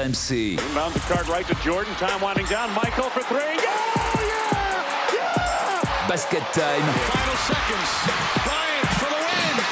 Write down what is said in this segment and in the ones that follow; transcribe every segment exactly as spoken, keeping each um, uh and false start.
M C. Inbound the card right to Jordan. Time winding down. Michael for three. Yeah! Yeah! Yeah! Basket Time. Final seconds. Bryant for the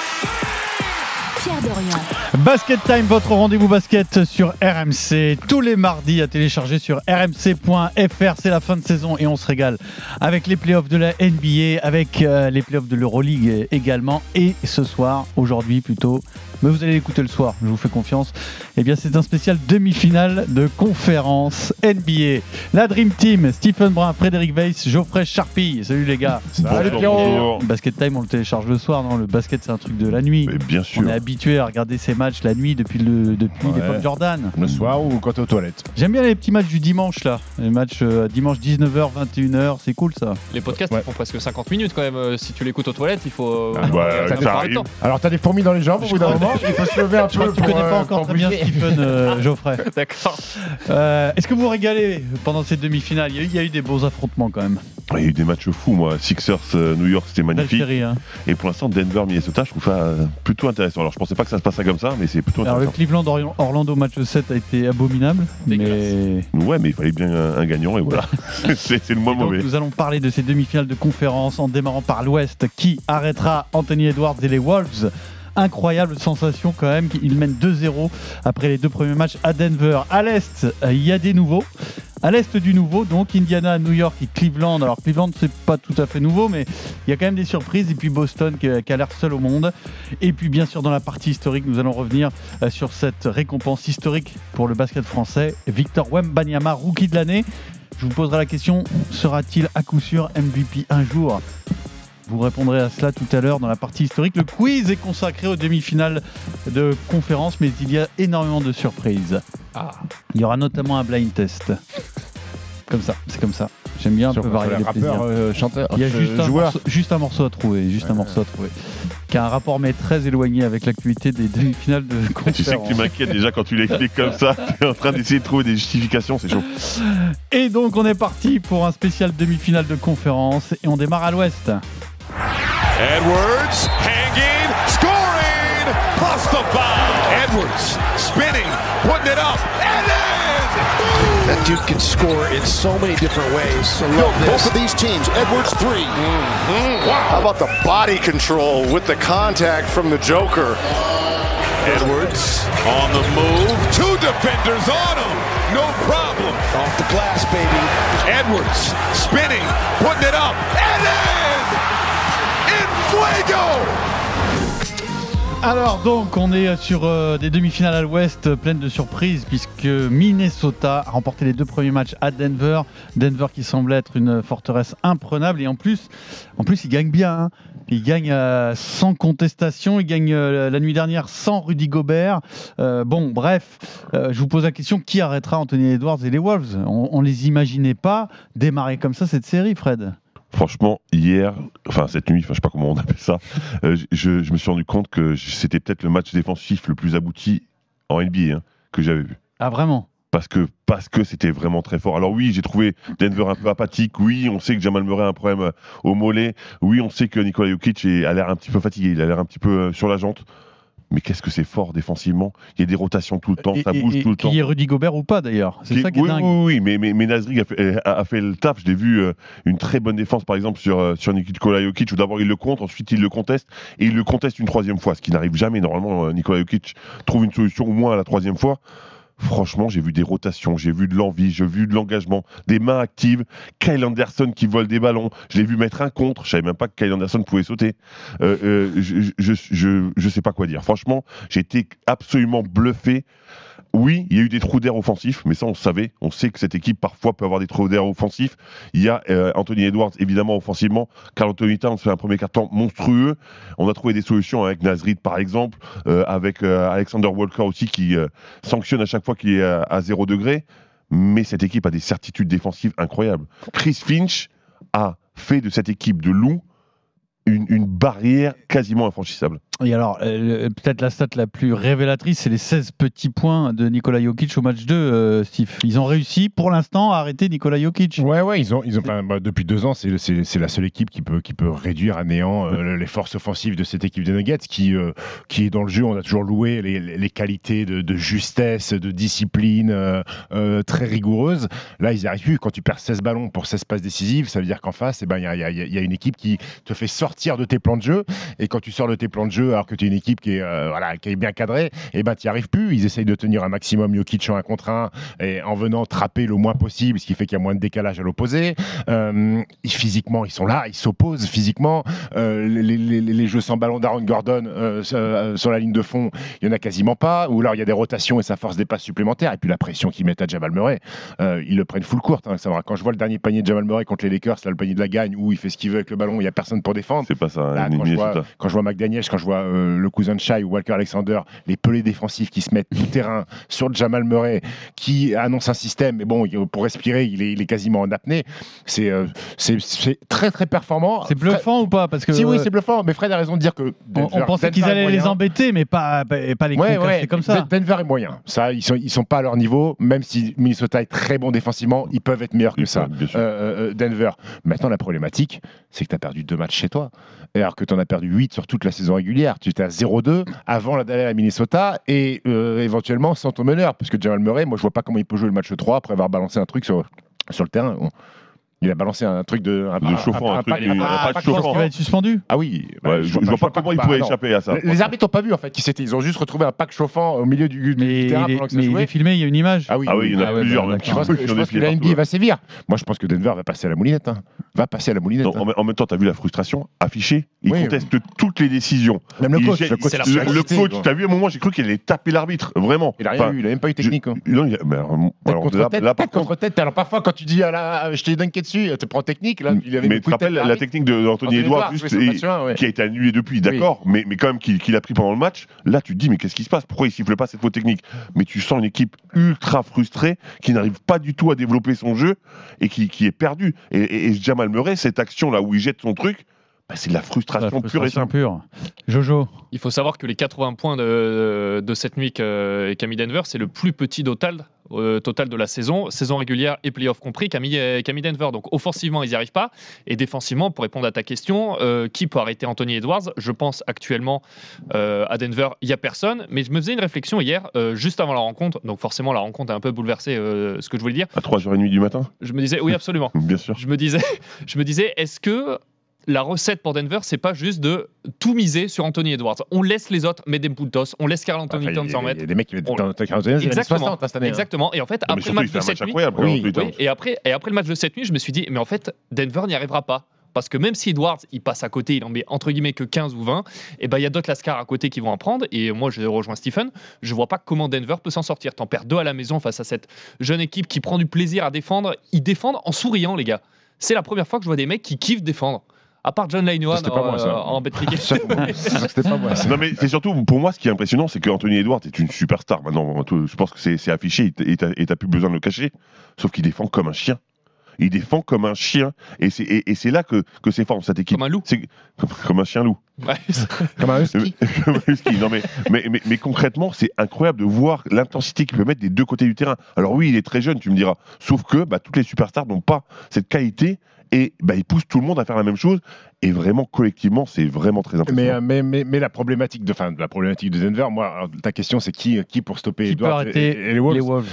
win. Pierre Dorian. Basket Time, votre rendez-vous basket sur R M C, tous les mardis à télécharger sur r m c point f r. C'est la fin de saison et on se régale avec les playoffs de la N B A, avec euh, les playoffs de l'Euroleague également. Et ce soir, aujourd'hui plutôt, mais vous allez l'écouter le soir, je vous fais confiance. Eh bien, c'est un spécial demi-finale de conférence N B A. La Dream Team, Stephen Brun, Frédéric Weiss, Geoffrey Charpille. Salut les gars. Salut Pierrot. Basket Time, on le télécharge le soir, non? Le basket, c'est un truc de la nuit. Mais bien sûr. On est habitué à regarder ces matchs la nuit depuis, le, depuis Ouais. l'époque Jordan. Le soir ou quand t'es aux toilettes. J'aime bien les petits matchs du dimanche là. Les matchs euh, dimanche dix-neuf heures, vingt et une heures, c'est cool ça. Les podcasts Ouais. ils font presque cinquante minutes quand même. Euh, si tu l'écoutes aux toilettes, il faut. Ah, bah, ça ça fait pas arrive. le temps. Alors t'as des fourmis dans les jambes au bout d'un moment, il faut se lever un Je crois peu que tu pour, connais pas euh, encore pour très bien bouger. Stephen euh, Geoffrey. D'accord. Euh, Est-ce que vous vous régalez pendant ces demi-finales? Il y, a eu, il y a eu des beaux affrontements quand même. Il y a eu des matchs fous, moi. Sixers, euh, New York, c'était Belle magnifique. série. Hein. Et pour l'instant, Denver, Minnesota, je trouve ça euh, plutôt intéressant. Alors, je pensais pas que ça se passerait comme ça, mais c'est plutôt Alors le intéressant. Cleveland Orient- Orlando match sept a été abominable, mais Ouais, mais il fallait bien un, un gagnant, et voilà. c'est, c'est le moins Et donc, mauvais. nous allons parler de ces demi-finales de conférence en démarrant par l'Ouest. Qui arrêtera Anthony Edwards et les Wolves? Incroyable sensation quand même, ils mènent deux zéro après les deux premiers matchs à Denver. À l'Est, euh, il y a des nouveaux. À l'Est du nouveau, donc Indiana, New York et Cleveland. Alors Cleveland, c'est pas tout à fait nouveau, mais il y a quand même des surprises. Et puis Boston qui, qui a l'air seul au monde. Et puis bien sûr, dans la partie historique, nous allons revenir euh, sur cette récompense historique pour le basket français. Victor Wembanyama, rookie de l'année. Je vous poserai la question, sera-t-il à coup sûr M V P un jour? Vous répondrez à cela tout à l'heure dans la partie historique. Le quiz est consacré aux demi-finales de conférence, mais il y a énormément de surprises. Ah. Il y aura notamment un blind test. Comme ça, c'est comme ça. J'aime bien un peu varier les plaisirs. Rappeur, euh, chanteur, Il y a euh, juste un, joueur. morceau, juste un morceau à trouver, juste un Ouais. morceau à trouver, qui a un rapport mais très éloigné avec l'actualité des demi-finales de conférence. Tu sais que tu m'inquiètes déjà quand tu l'expliques comme ça. Tu es en train d'essayer de trouver des justifications, c'est chaud. Et donc on est parti pour un spécial demi-finale de conférence et on démarre à l'Ouest. Edwards hanging, scoring, plus the foul. Edwards spinning, putting it up, and in. That dude can score in so many different ways. I love Both this. of these teams, Edwards three. Wow. How about the body control with the contact from the Joker? Edwards on the move, two defenders on him, no problem. Off the glass, baby. Edwards spinning, putting it up, and in. In fuego. Alors donc on est sur euh, des demi-finales à l'Ouest euh, pleines de surprises puisque Minnesota a remporté les deux premiers matchs à Denver. Denver qui semblait être une forteresse imprenable et en plus, en plus il gagne bien. Hein. Il gagne euh, sans contestation, il gagne euh, la nuit dernière sans Rudy Gobert. Euh, bon bref, euh, je vous pose la question, qui arrêtera Anthony Edwards et les Wolves? On, on les imaginait pas démarrer comme ça cette série, Fred. Franchement, hier, enfin cette nuit, enfin je sais pas comment on appelle ça, euh, je, je me suis rendu compte que c'était peut-être le match défensif le plus abouti en N B A hein, que j'avais vu. Ah vraiment? Parce que parce que c'était vraiment très fort. Alors oui, j'ai trouvé Denver un peu apathique. Oui, on sait que Jamal Murray a un problème au mollet. Oui, on sait que Nikola Jokic est, a l'air un petit peu fatigué. Il a l'air un petit peu euh, sur la jante. Mais qu'est-ce que c'est fort défensivement. Il y a des rotations tout le temps, Et- ça et- bouge et tout le temps. Qu'il y ait Rudy Gobert ou pas d'ailleurs. C'est Qui- ça qui est oui, dingue. oui, oui, mais, mais, mais Nasri a fait, a, a fait le taf. Je l'ai vu euh, une très bonne défense, par exemple, sur, euh, sur Nikola Jokic, où d'abord il le contre, ensuite il le conteste, et il le conteste une troisième fois, ce qui n'arrive jamais. Normalement, euh, Nikola Jokic trouve une solution au moins à la troisième fois. Franchement, j'ai vu des rotations, j'ai vu de l'envie, j'ai vu de l'engagement, des mains actives, Kyle Anderson qui vole des ballons, je l'ai vu mettre un contre, je savais même pas que Kyle Anderson pouvait sauter. Euh, euh, je, je, je, je sais pas quoi dire. Franchement, j'ai été absolument bluffé. Oui, il y a eu des trous d'air offensifs, mais ça on le savait. On sait que cette équipe parfois peut avoir des trous d'air offensifs. Il y a euh, Anthony Edwards évidemment offensivement. Karl Anthony Towns fait un premier quart-temps monstrueux. On a trouvé des solutions avec Nasrid par exemple, euh, avec euh, Alexander Walker aussi qui euh, sanctionne à chaque fois qu'il est à, à zéro degré. Mais cette équipe a des certitudes défensives incroyables. Chris Finch a fait de cette équipe de loups une, une barrière quasiment infranchissable. Et alors, euh, peut-être la stat la plus révélatrice, c'est les seize petits points de Nikola Jokic au match deux, euh, Steve. Ils ont réussi, pour l'instant, à arrêter Nikola Jokic. Ouais, ouais, ils ont, ils ont, enfin, bah, depuis deux ans, c'est, c'est, c'est la seule équipe qui peut, qui peut réduire à néant euh, les forces offensives de cette équipe des Nuggets, qui, euh, qui est dans le jeu. On a toujours loué les, les qualités de, de justesse, de discipline euh, euh, très rigoureuse. Là, ils n'y arrivent plus. Quand tu perds seize ballons pour seize passes décisives, ça veut dire qu'en face, il eh ben, y, a, y, a, y a une équipe qui te fait sortir de tes plans de jeu. Et quand tu sors de tes plans de jeu, alors que tu es une équipe qui est, euh, voilà, qui est bien cadrée, eh ben, tu n'y arrives plus. Ils essayent de tenir un maximum Jokic en un contre un et en venant trapper le moins possible, ce qui fait qu'il y a moins de décalage à l'opposé. Euh, physiquement, ils sont là, ils s'opposent physiquement. Euh, les, les, les jeux sans ballon d'Aaron Gordon euh, euh, sur la ligne de fond, il n'y en a quasiment pas. Ou alors il y a des rotations et ça force des passes supplémentaires. Et puis la pression qu'ils mettent à Jamal Murray, euh, ils le prennent full court. Hein, ça va. Quand je vois le dernier panier de Jamal Murray contre les Lakers, là, le panier de la gagne, où il fait ce qu'il veut avec le ballon, il n'y a personne pour défendre. C'est pas ça. Là, quand, je vois, quand je vois McDaniels, quand je vois euh, le cousin de Shai ou Walker Alexander, les pelés défensifs qui se mettent tout terrain sur Jamal Murray, qui annonce un système, mais bon, pour respirer, il est, il est quasiment en apnée. C'est, euh, c'est, c'est très très performant. C'est bluffant Fred... ou pas? Parce que si oui, c'est bluffant. Mais Fred a raison de dire que Denver, on, on pensait Denver qu'ils allaient les embêter, mais pas pas, pas les ouais, concasser ouais, comme ça. Denver est moyen. Ça, ils sont ils sont pas à leur niveau. Même si Minnesota est très bon défensivement, ils peuvent être meilleurs que ça. Euh, euh, Denver. Maintenant, la problématique, c'est que tu as perdu deux matchs chez toi. Alors que tu en as perdu huit sur toute la saison régulière. Tu étais à zéro deux avant d'aller à Minnesota et euh, éventuellement sans ton meneur. Parce que Jamal Murray, moi je vois pas comment il peut jouer le match trois après avoir balancé un truc sur, sur le terrain. Il a balancé un truc de, un, de chauffant, un, un, un, truc, un, un, un, un, un chauffant. Il va être suspendu. Ah oui. Bah, ouais, je, je vois pas comment il pouvait bah, échapper à ça. Les arbitres n'ont pas vu en fait qui c'était. Ils ont juste retrouvé un pack chauffant au milieu du, mais du terrain il est, pendant que ça mais jouait. Il est filmé, il y a une image. Ah oui, ah oui il y en a ah plusieurs. Ouais, bah, je pense que, je pense que la N B A va sévir. Moi, je pense que Denver va passer à la moulinette. Hein. Va passer à la moulinette. Non, hein. En même temps, tu as vu la frustration affichée. Il oui, conteste oui. toutes les décisions. Même le coach. Jette, le coach, le, le coach tu as vu à un moment, j'ai cru qu'il allait taper l'arbitre. Vraiment. Il a rien eu. Il a même pas eu technique. Non, il a tête contre tête. Alors parfois, quand tu dis je t'ai dunké dessus, tu prends technique. Là, il avait mais tu te rappelles la technique d'Anthony Edwards qui a été annulée depuis, d'accord, mais quand même qu'il a pris pendant le match. Là, tu te dis mais qu'est-ce qui se passe? Pourquoi il siffle pas cette faute technique? Mais tu sens une équipe ultra frustrée qui n'arrive pas du tout à développer son jeu et qui est perdue. Et Jamal Murray, cette action là où il jette son truc, bah, c'est de la frustration, la frustration pure et simple. Pure. Jojo. Il faut savoir que les quatre-vingts points de, de cette nuit qu'a mis Denver, c'est le plus petit total, euh, total de la saison, saison régulière et playoff compris, qu'a mis, qu'a mis Denver. Donc offensivement, ils n'y arrivent pas. Et défensivement, pour répondre à ta question, euh, qui peut arrêter Anthony Edwards? Je pense actuellement euh, à Denver, il n'y a personne. Mais je me faisais une réflexion hier, euh, juste avant la rencontre. Donc forcément, la rencontre a un peu bouleversé euh, ce que je voulais dire. À trois heures trente du matin? Je me disais, oui, absolument. Bien sûr. Je me disais, je me disais est-ce que la recette pour Denver, c'est pas juste de tout miser sur Anthony Edwards. On laisse les autres mettre des Poutos, on laisse Karl Anthony enfin, Towns s'en mettre. Il y a des mecs qui mettent Karl Anthony Towns exactement, soixante cette année. Exactement. Et en fait, non, après le match de cette nuit, oui, oui, et après, et après le match de cette nuit, je me suis dit, mais en fait, Denver n'y arrivera pas. Parce que même si Edwards, il passe à côté, il en met entre guillemets que quinze ou vingt, et ben il y a d'autres Lascar à côté qui vont en prendre. Et moi, je rejoins Stephen. Je vois pas comment Denver peut s'en sortir. T'en perds deux à la maison face à cette jeune équipe qui prend du plaisir à défendre. Ils défendent en souriant, les gars. C'est la première fois que je vois des mecs qui kiffent défendre. À part John Lainoan c'était pas moi, ça. en bet cricket. C'était pas moi. Ça. Non mais c'est surtout pour moi ce qui est impressionnant, c'est qu'Anthony Edwards est une superstar maintenant. Je pense que c'est, c'est affiché et t'as, et t'as plus besoin de le cacher. Sauf qu'il défend comme un chien. Il défend comme un chien et c'est, et, et c'est là que, que c'est fort cette équipe. Comme un loup. C'est, comme, comme un chien loup. Ouais. Comme un husky. Comme un husky. Non mais, mais, mais, mais concrètement, c'est incroyable de voir l'intensité qu'il peut mettre des deux côtés du terrain. Alors oui, il est très jeune, tu me diras. Sauf que bah, toutes les superstars n'ont pas cette qualité. Et bah, il pousse tout le monde à faire la même chose. Et vraiment, collectivement, c'est vraiment très impressionnant. Mais, mais, mais, mais la, problématique de, fin, la problématique de Denver, moi, alors, ta question, c'est qui, qui pour stopper qui Edwards peut arrêter et, et les Wolves, les Wolves.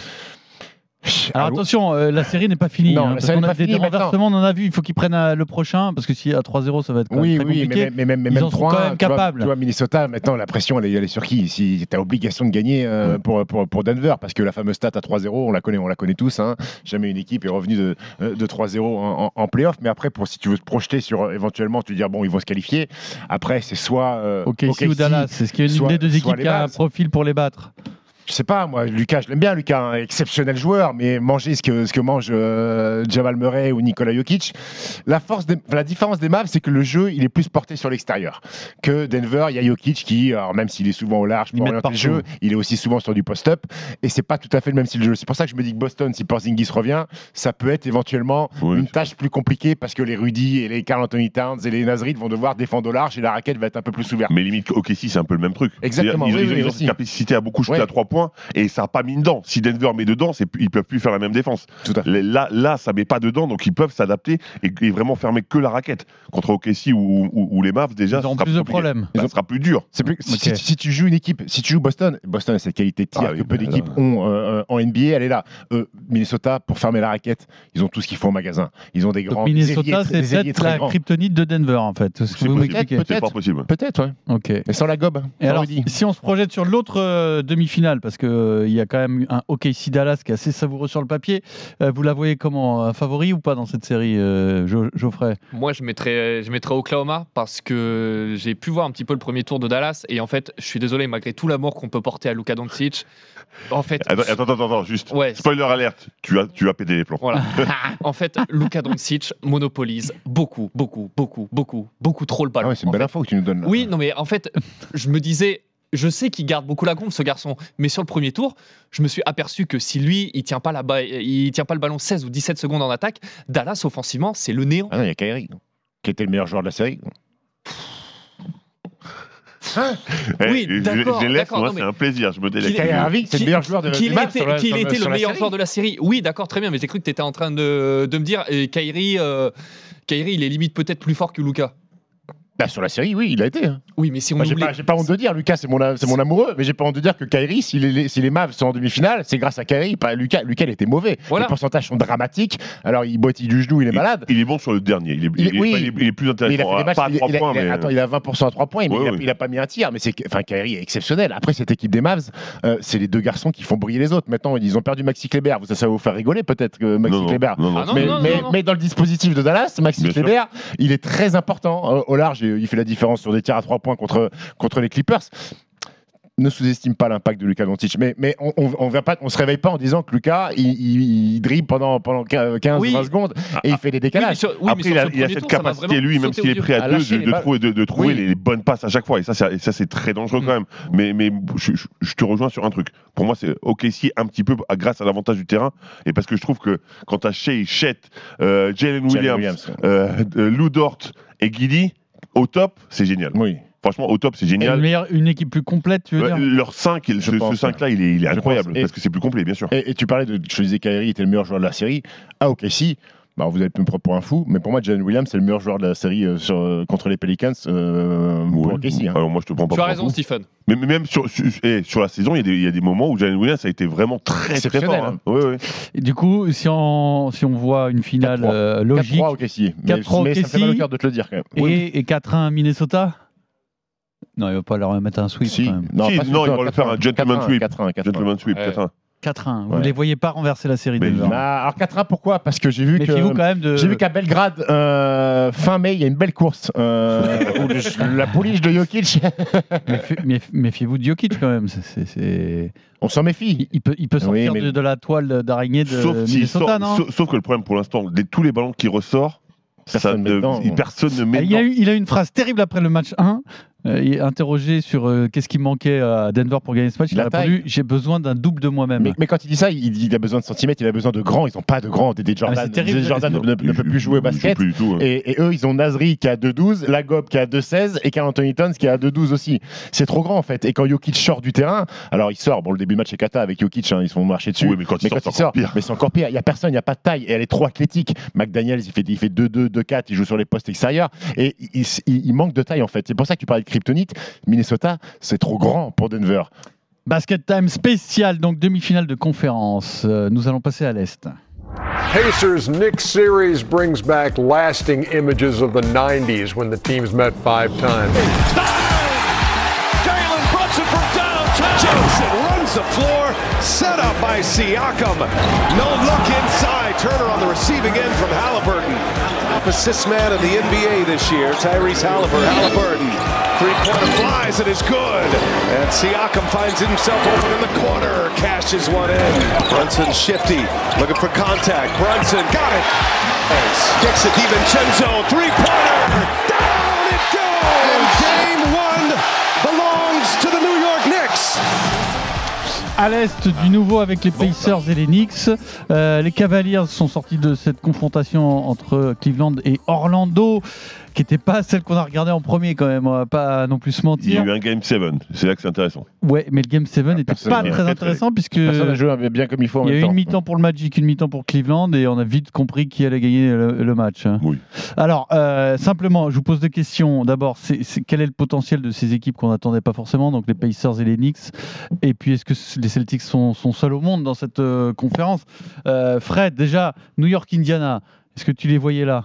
Alors attention, euh, la série n'est pas finie. Non, hein, parce qu'on a des, des renversements, on en a vu. Il faut qu'ils prennent euh, le prochain parce que si à trois zéro, ça va être quand oui, même très oui, compliqué. Mais, mais, mais, mais ils même en sont trois, quand même capables. Tu vois, Minnesota, maintenant la pression, elle est, elle est sur qui? Si tu as obligation de gagner euh, ouais. pour, pour, pour Denver, parce que la fameuse stat à trois zéro, on la connaît, on la connaît tous. Hein. Jamais une équipe est revenue de, de trois zéro en, en, en playoff. Mais après, pour si tu veux te projeter sur éventuellement, tu veux dire bon, ils vont se qualifier. Après, c'est soit euh, OK, okay ou Dallas. C'est ce qui est une des deux équipes qui a un profil pour les battre. Je sais pas, moi, Lucas, je l'aime bien, Lucas, un exceptionnel joueur, mais manger ce que, ce que mange euh, Jamal Murray ou Nikola Jokic, la, force des, la différence des Mavs, c'est que le jeu, il est plus porté sur l'extérieur. Que Denver, il y a Jokic qui, alors même s'il est souvent au large pour orienter le jeu, il est aussi souvent sur du post-up, et c'est pas tout à fait le même style de jeu. C'est pour ça que je me dis que Boston, si Porzingis revient, ça peut être éventuellement oui. une tâche plus compliquée, parce que les Rudy et les Karl Anthony Towns et les Nasrid vont devoir défendre au large, et la raquette va être un peu plus ouverte. Mais limite, O K C, c'est un peu le même truc. Exactement. Ils, oui, ils, oui, ils ont cette capacité à beaucoup shooter ouais. à trois points, et ça n'a pas mis dedans. Si Denver met dedans, c'est, ils peuvent plus faire la même défense. Tout à fait. Là, là, ça met pas dedans, donc ils peuvent s'adapter et, et vraiment fermer que la raquette. Contre O K C ou, ou, ou les Mavs, déjà, ils auront plus de problèmes. Ça sera plus dur. C'est plus, okay. si, si, si tu joues une équipe, si tu joues Boston, Boston a cette qualité de tir ah, que oui, peu d'équipes là, ont euh, en N B A, elle est là. Euh, Minnesota, pour fermer la raquette, ils ont tout ce qu'il faut au magasin. Ils ont des grands. Donc Minnesota, c'est peut-être la kryptonite de Denver, en fait. C'est, c'est, peut-être, c'est pas possible. Peut-être, ouais. Ok. Mais sans la gobe. Et alors, si on se projette sur l'autre euh, demi-finale, parce qu'il euh, y a quand même un O K C Dallas qui est assez savoureux sur le papier, euh, vous la voyez comment, un favori ou pas dans cette série, euh, jo- Geoffrey? Moi, je mettrais, je mettrais Oklahoma parce que j'ai pu voir un petit peu le premier tour de Dallas et en fait, je suis désolé, malgré tout l'amour qu'on peut porter à Luka Doncic, en fait. Attends, attends, attends, attends juste. Ouais, spoiler alerte, tu as, tu as pété les plombs. Voilà. En fait, Luka Doncic monopolise beaucoup, beaucoup, beaucoup, beaucoup, beaucoup trop le ballon. Ah ouais, c'est une belle info que tu nous donnes là. Oui, non, mais en fait, je me disais. Je sais qu'il garde beaucoup la gonfle, ce garçon, mais sur le premier tour, je me suis aperçu que si lui, il tient pas la ba- il tient pas le ballon seize ou dix-sept secondes en attaque, Dallas, offensivement, c'est le néant. Ah non, il y a Kyrie, qui était le meilleur joueur de la série. Hein oui, je, d'accord. Je les laisse, d'accord moi, non, c'est un plaisir. Je me délaisse. Kyrie Irving, c'est le meilleur joueur de la série. Qu'il était, était le meilleur joueur de la série. Oui, d'accord, très bien, mais j'ai cru que tu étais en train de, de me dire, et Kyrie, euh, Kyrie, il est limite peut-être plus fort que Luka. Bah, sur la série, oui, il a été. Hein. Oui, mais si on Moi, oublie... j'ai, pas, j'ai pas honte de dire, Lucas, c'est mon, c'est mon amoureux, mais j'ai pas honte de dire que Kyrie, si les, si les Mavs sont en demi-finale, c'est grâce à Kyrie, pas à Lucas. Lucas, il était mauvais. Voilà. Les pourcentages sont dramatiques. Alors, il boitille du genou, il est malade. Il, il est bon sur le dernier. Il est, il, il, oui, est, il est plus intéressant. Il a fait des matchs, pas à trois il, points, il a, mais... Attends, il a vingt pour cent à trois points, mais ouais, il, a, ouais. il a pas mis un tir. Mais c'est, enfin, Kyrie est exceptionnel. Après, cette équipe des Mavs, euh, c'est les deux garçons qui font briller les autres. Maintenant, ils ont perdu Maxi Kleber. Ça, ça va vous faire rigoler, peut-être, que Maxi non, Kleber. Non, non, ah, non, mais, non, non, mais, non, non. mais dans le dispositif de Dallas, Maxi Bien Kleber, sûr. il est très important. Euh, au large, il fait la différence sur des tirs à trois points contre, contre les Clippers. Ne sous-estime pas l'impact de Luka Doncic, mais, mais on on, on, va pas, on se réveille pas en disant que Luka il, il, il dribble pendant, pendant quinze oui. vingt secondes et il fait des décalages. Oui, sur, oui, Après, il a, il a cette tour, capacité, lui, même s'il est prêt à, à deux, de, de, trouver, de, de trouver oui. les bonnes passes à chaque fois. Et ça, c'est, ça, c'est très dangereux mmh. quand même. Mais, mais je, je, je te rejoins sur un truc. Pour moi, c'est O K C un petit peu grâce à l'avantage du terrain. Et parce que je trouve que quand tu as Shea, Chet, euh, Jalen Williams, Williams euh, euh, Lou Dort et Giddey, au top, c'est génial. Oui. Franchement, au top, c'est génial. Une, meilleure, une équipe plus complète, tu veux ouais, dire Leur cinq, ce, ce cinq-là, il est, il est incroyable. Parce que c'est plus complet, bien sûr. Et, et tu parlais de. Je disais Kyrie était le meilleur joueur de la série. À O K C, bah, vous allez me prendre pour un fou, mais pour moi, Jalen Williams, c'est le meilleur joueur de la série euh, sur, euh, contre les Pelicans euh, ouais. pour O K C. Hein. Alors moi, je te prends pas tu as pour raison, un fou. Stephen. Mais, mais même sur, sur, eh, sur la saison, il y, y a des moments où Jalen Williams a été vraiment très, très fort. Hein. Hein. Ouais, ouais. Et du coup, si on, si on voit une finale euh, logique. quatre trois O K C. Mais, mais ça fait mal au cœur de te le dire quand même. Et, oui. et quatre un Minnesota. Non, il va pas leur mettre un sweep si. quand même. Non, si, non il va leur faire un gentleman sweep. quatre un, gentleman sweep, ouais. quatre un. quatre un. Vous ouais. ne les voyez pas renverser la série mais de bah, alors quatre un, pourquoi ? Parce que j'ai vu Méfiez-vous que quand même de... j'ai vu qu'à Belgrade euh, fin mai il y a une belle course euh, où le, la pouliche de Jokic. Méfi- méfiez-vous de Jokic quand même. C'est, c'est, c'est... On s'en méfie. Il, il peut, il peut sortir oui, mais... de, de la toile d'araignée de sauf Minnesota, sort, non sauf, sauf que le problème pour l'instant, les, tous les ballons qui ressortent, personne, ça ne, dedans, personne ne met. Il a, eu, il a eu une phrase terrible après le match un. Euh, il est interrogé sur euh, qu'est-ce qui manquait à Denver pour gagner ce match. Il la a répondu taille. J'ai besoin d'un double de moi-même. Mais, mais quand il dit ça, il, il a besoin de centimètres, il a besoin de grands. Ils n'ont pas de grands. Des Jordan, ah, terrible, Jordan ne, ne, ne peut plus jouer au basket. Plus tout, hein. et, et eux, ils ont Nasri qui a deux douze, Lagob qui a deux seize et Karl Anthony Towns qui a deux douze aussi. C'est trop grand en fait. Et quand Jokic sort du terrain, alors il sort. Bon, le début de match est cata avec Jokic, hein, ils se font marcher dessus. Oui, mais quand, mais il, quand sort, il sort, pire. Mais c'est encore pire. Il n'y a personne, il n'y a pas de taille. Et elle est trop athlétique. McDaniels, il fait, il fait deux deux, deux quatre, il joue sur les postes extérieurs. Et il, il, il manque de taille en fait. C'est pour ça que tu parlais de kryptonite. Minnesota, c'est trop grand pour Denver. Basket Time spécial, donc demi-finale de conférence. Euh, nous allons passer à l'Est. Pacers' Knicks series brings back lasting images of the nineties when the teams met five times. Jalen Brunson from downtown. Johnson runs the floor, set up by Siakam. No look inside. Turner on the receiving end from Halliburton. Assist man of the N B A this year, Tyrese Halliburton. Halliburton, three-pointer flies, it is good. And Siakam finds himself open in the corner, cashes one in. Brunson shifty, looking for contact. Brunson got it. Kicks it, DiVincenzo, three-pointer. Down it goes. And game one belongs to the New York Knicks. À l'Est, du nouveau avec les Pacers et les Knicks. Euh, les Cavaliers sont sortis de cette confrontation entre Cleveland et Orlando, qui n'était pas celle qu'on a regardée en premier quand même, on va pas non plus se mentir. Il y a eu un Game sept, c'est là que c'est intéressant. Ouais, mais le Game sept n'était personne pas n'a très très, intéressant très... puisque Personne n'a joué bien comme il faut en il y a même eu temps. une mi-temps pour le Magic, une mi-temps pour Cleveland et on a vite compris qui allait gagner le, le match. Oui. Alors, euh, simplement, je vous pose deux questions. D'abord, c'est, c'est, quel est le potentiel de ces équipes qu'on n'attendait pas forcément, donc les Pacers et les Knicks? Et puis, est-ce que les Celtics sont, sont seuls au monde dans cette euh, conférence? euh, Fred, déjà, New York-Indiana, est-ce que tu les voyais là?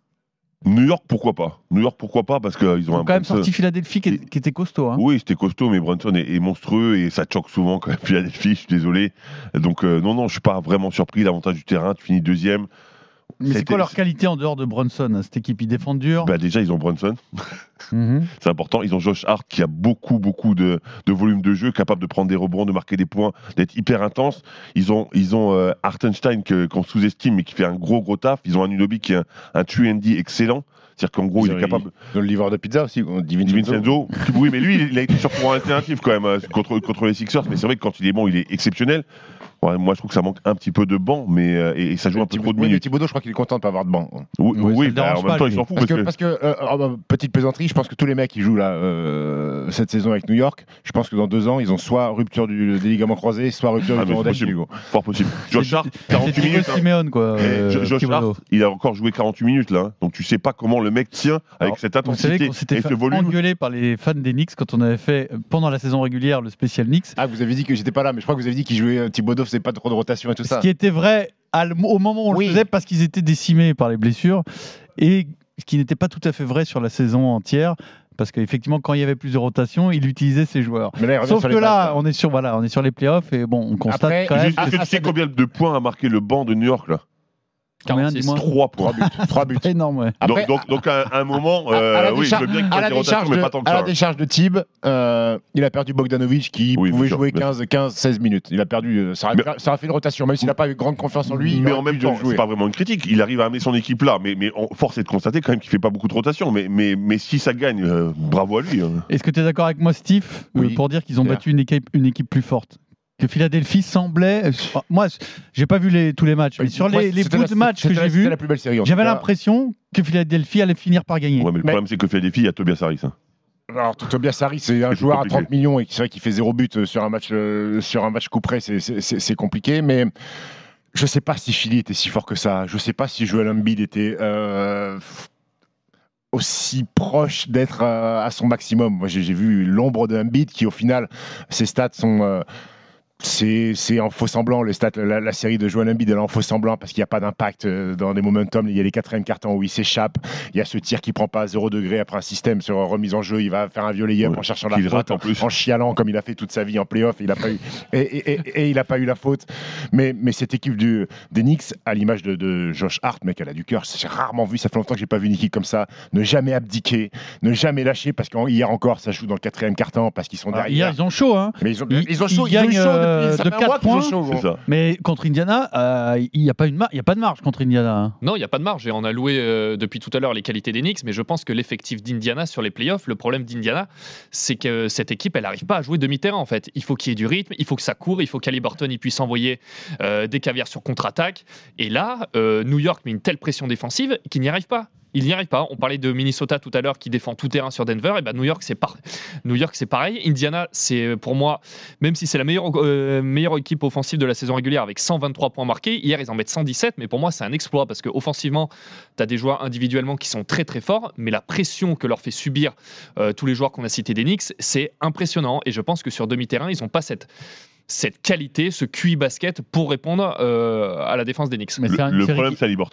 New York, pourquoi pas New York, pourquoi pas Parce qu'ils ont Ils ont un quand même Brunson. sorti Philadelphie qui, est- qui était costaud. Hein. Oui, c'était costaud, mais Brunson est, est monstrueux et ça choque souvent quand même Philadelphie, je suis désolé. Donc, euh, non, non, je suis pas vraiment surpris. L'avantage du terrain, tu finis deuxième. Mais c'est C'était- quoi leur qualité en dehors de Brunson, hein, cette équipe? Ils défendent dur. Bah, déjà, ils ont Brunson, Mhm. c'est important. Ils ont Josh Hart qui a beaucoup, beaucoup de, de volume de jeu, capable de prendre des rebonds, de marquer des points, d'être hyper intense. Ils ont, ils ont euh, Hartenstein que, qu'on sous-estime, mais qui fait un gros, gros taf. Ils ont un Unobi qui est un, un two and D excellent. C'est-à-dire qu'en gros, il est capable. Dans le livreur de pizza aussi, DiVincenzo. DiVincenzo, oui, mais lui, il a été sur courant alternatif quand même euh, contre, contre les Sixers. Mais c'est vrai que quand il est bon, il est exceptionnel. Ouais, moi, je trouve que ça manque un petit peu de banc, mais euh, et, et ça joue un peu trop de Oui, mais minutes. Thibodeau, je crois qu'il est content de ne pas avoir de banc. Oui, Ouais, ça oui le bah, dérange en même pas, temps, lui. il s'en fout. Parce que, parce parce que euh, euh, petite plaisanterie, je pense que tous les mecs qui jouent là euh, cette saison avec New York, je pense que dans deux ans, ils ont soit rupture du, des ligaments croisés, soit rupture Ah, du mais tendon c'est d'Achille. possible. Fort possible. Josh Hart, C'est quarante-huit Diego minutes. hein. Simeone, quoi. euh, Jo- Josh Thibodeau. Hart, il a encore joué quarante-huit minutes là. hein. Donc tu sais pas comment le mec tient avec Alors, cette Vous savez intensité qu'on s'était et fait ce volume. engueuler par les fans des Knicks quand on avait fait euh, pendant la saison régulière le spécial Knicks. Ah, vous avez dit que j'étais pas là, mais je crois que vous avez dit qu'il jouait euh, Thibodeau, faisait pas trop de rotation et tout Ce ça. qui était vrai à le- au moment où on Oui. le faisait parce qu'ils étaient décimés par les blessures et ce qui n'était pas tout à fait vrai sur la saison entière. Parce qu'effectivement, quand il y avait plus de rotation, il utilisait ses joueurs. Mais là, il revient Sauf sur que les là, bases, on est sur voilà, on est sur les playoffs et bon, on constate Après, quand même. Juste, est-ce que que tu sais combien de points a marqué le banc de New York là combien, quarante-six. dis-moi Trois points. trois buts. C'est énorme, ouais. Après, donc, donc, donc à un moment, à- à euh, la oui, je décharge- veux bien qu'il à la fasse des décharge rotations, mais de- pas tant que à la ça. décharge de Thib, euh, il a perdu Bogdanovic qui Oui, pouvait bien sûr, jouer bien quinze, quinze, seize minutes. Il a perdu, euh, ça aurait, Mais- ça aurait fait une rotation, même s'il n'a pas eu grande confiance en lui. il mais aurait en même pu temps, jouer. c'est pas vraiment une critique. Il arrive à amener son équipe là, mais, mais on, force est de constater quand même qu'il fait pas beaucoup de rotation. Mais, mais, mais si ça gagne, euh, bravo à lui. hein. Est-ce que tu es d'accord avec moi, Steve, euh, Oui. pour dire qu'ils ont Claire. battu une équipe, une équipe plus forte? Que Philadelphie semblait. euh, Moi, j'ai pas vu les, tous les matchs, mais sur Moi, les, les c'était bouts la- de matchs que c'était j'ai la- vus, c'était la plus belle série. en j'avais tout cas. l'impression que Philadelphie allait finir par gagner. Ouais, mais le Mais- problème, c'est que Philadelphie, il y a Tobias Harris. hein. Alors, Tobias Harris, c'est un C'est joueur à compliqué. trente millions et c'est vrai qu'il fait zéro but sur un match, euh, sur un match coup près, c'est- c'est c'est- c'est compliqué. Mais je sais pas si Philly était si fort que ça. Je sais pas si Joel Embiid était euh, aussi proche d'être euh, à son maximum. Moi, j'ai j'ai vu l'ombre de Embiid qui, au final, ses stats sont. euh, c'est c'est en faux semblant, les stats, la, la série de Joel Embiid elle est en faux semblant parce qu'il n'y a pas d'impact euh, dans des momentum. Il y a les quatrièmes cartons où il s'échappe, il y a ce tir qui prend pas à zéro degré après un système sur remise en jeu, il va faire un vieux layup Ouais, en cherchant la qu'il faute, rate en plus. en chialant comme il a fait toute sa vie en playoff, il a pas eu et, et, et, et il a pas eu la faute. Mais, mais cette équipe du, des Knicks, à l'image de, de Josh Hart, mec, elle a du cœur. J'ai rarement vu, ça fait longtemps que j'ai pas vu une équipe comme ça, ne jamais abdiquer, ne jamais lâcher parce qu'hier encore ça joue dans le quatrième carton parce qu'ils sont Ah, derrière. hier, ils ont chaud, hein. Mais ils ont, Ils- ils ont ils chaud, ils ont eu gagnent, chaud euh, depuis ça de fait un quatre mois qu'ils ont points. chaud, gros. C'est ça. Mais contre Indiana, euh, il n'y a, pas une mar- il y a pas de marge contre Indiana. hein. Non, il n'y a pas de marge. Et on a loué euh, depuis tout à l'heure les qualités des Knicks, mais je pense que l'effectif d'Indiana sur les playoffs, le problème d'Indiana, c'est que cette équipe, elle n'arrive pas à jouer demi-terrain en fait. Il faut qu'il y ait du rythme, il faut que ça court, il faut qu'Haliburton il puisse envoyer euh, des caviars sur contre-attaque. Et là, euh, New York met une telle pression défensive qu'il n'y arrive pas. Il n'y arrive pas. On parlait de Minnesota tout à l'heure qui défend tout terrain sur Denver. Et ben New York, c'est par... New York, c'est pareil. Indiana, c'est pour moi, même si c'est la meilleure, euh, meilleure équipe offensive de la saison régulière avec cent vingt-trois points marqués. Hier, ils en mettent cent dix-sept. Mais pour moi, c'est un exploit parce qu'offensivement, tu as des joueurs individuellement qui sont très très forts. Mais la pression que leur fait subir euh, tous les joueurs qu'on a cités des Knicks, c'est impressionnant. Et je pense que sur demi-terrain, ils n'ont pas cette. cette qualité, ce Q I basket pour répondre euh, à la défense des Knicks. Mais c'est Le, un- le une série problème, qui- c'est Haliburton.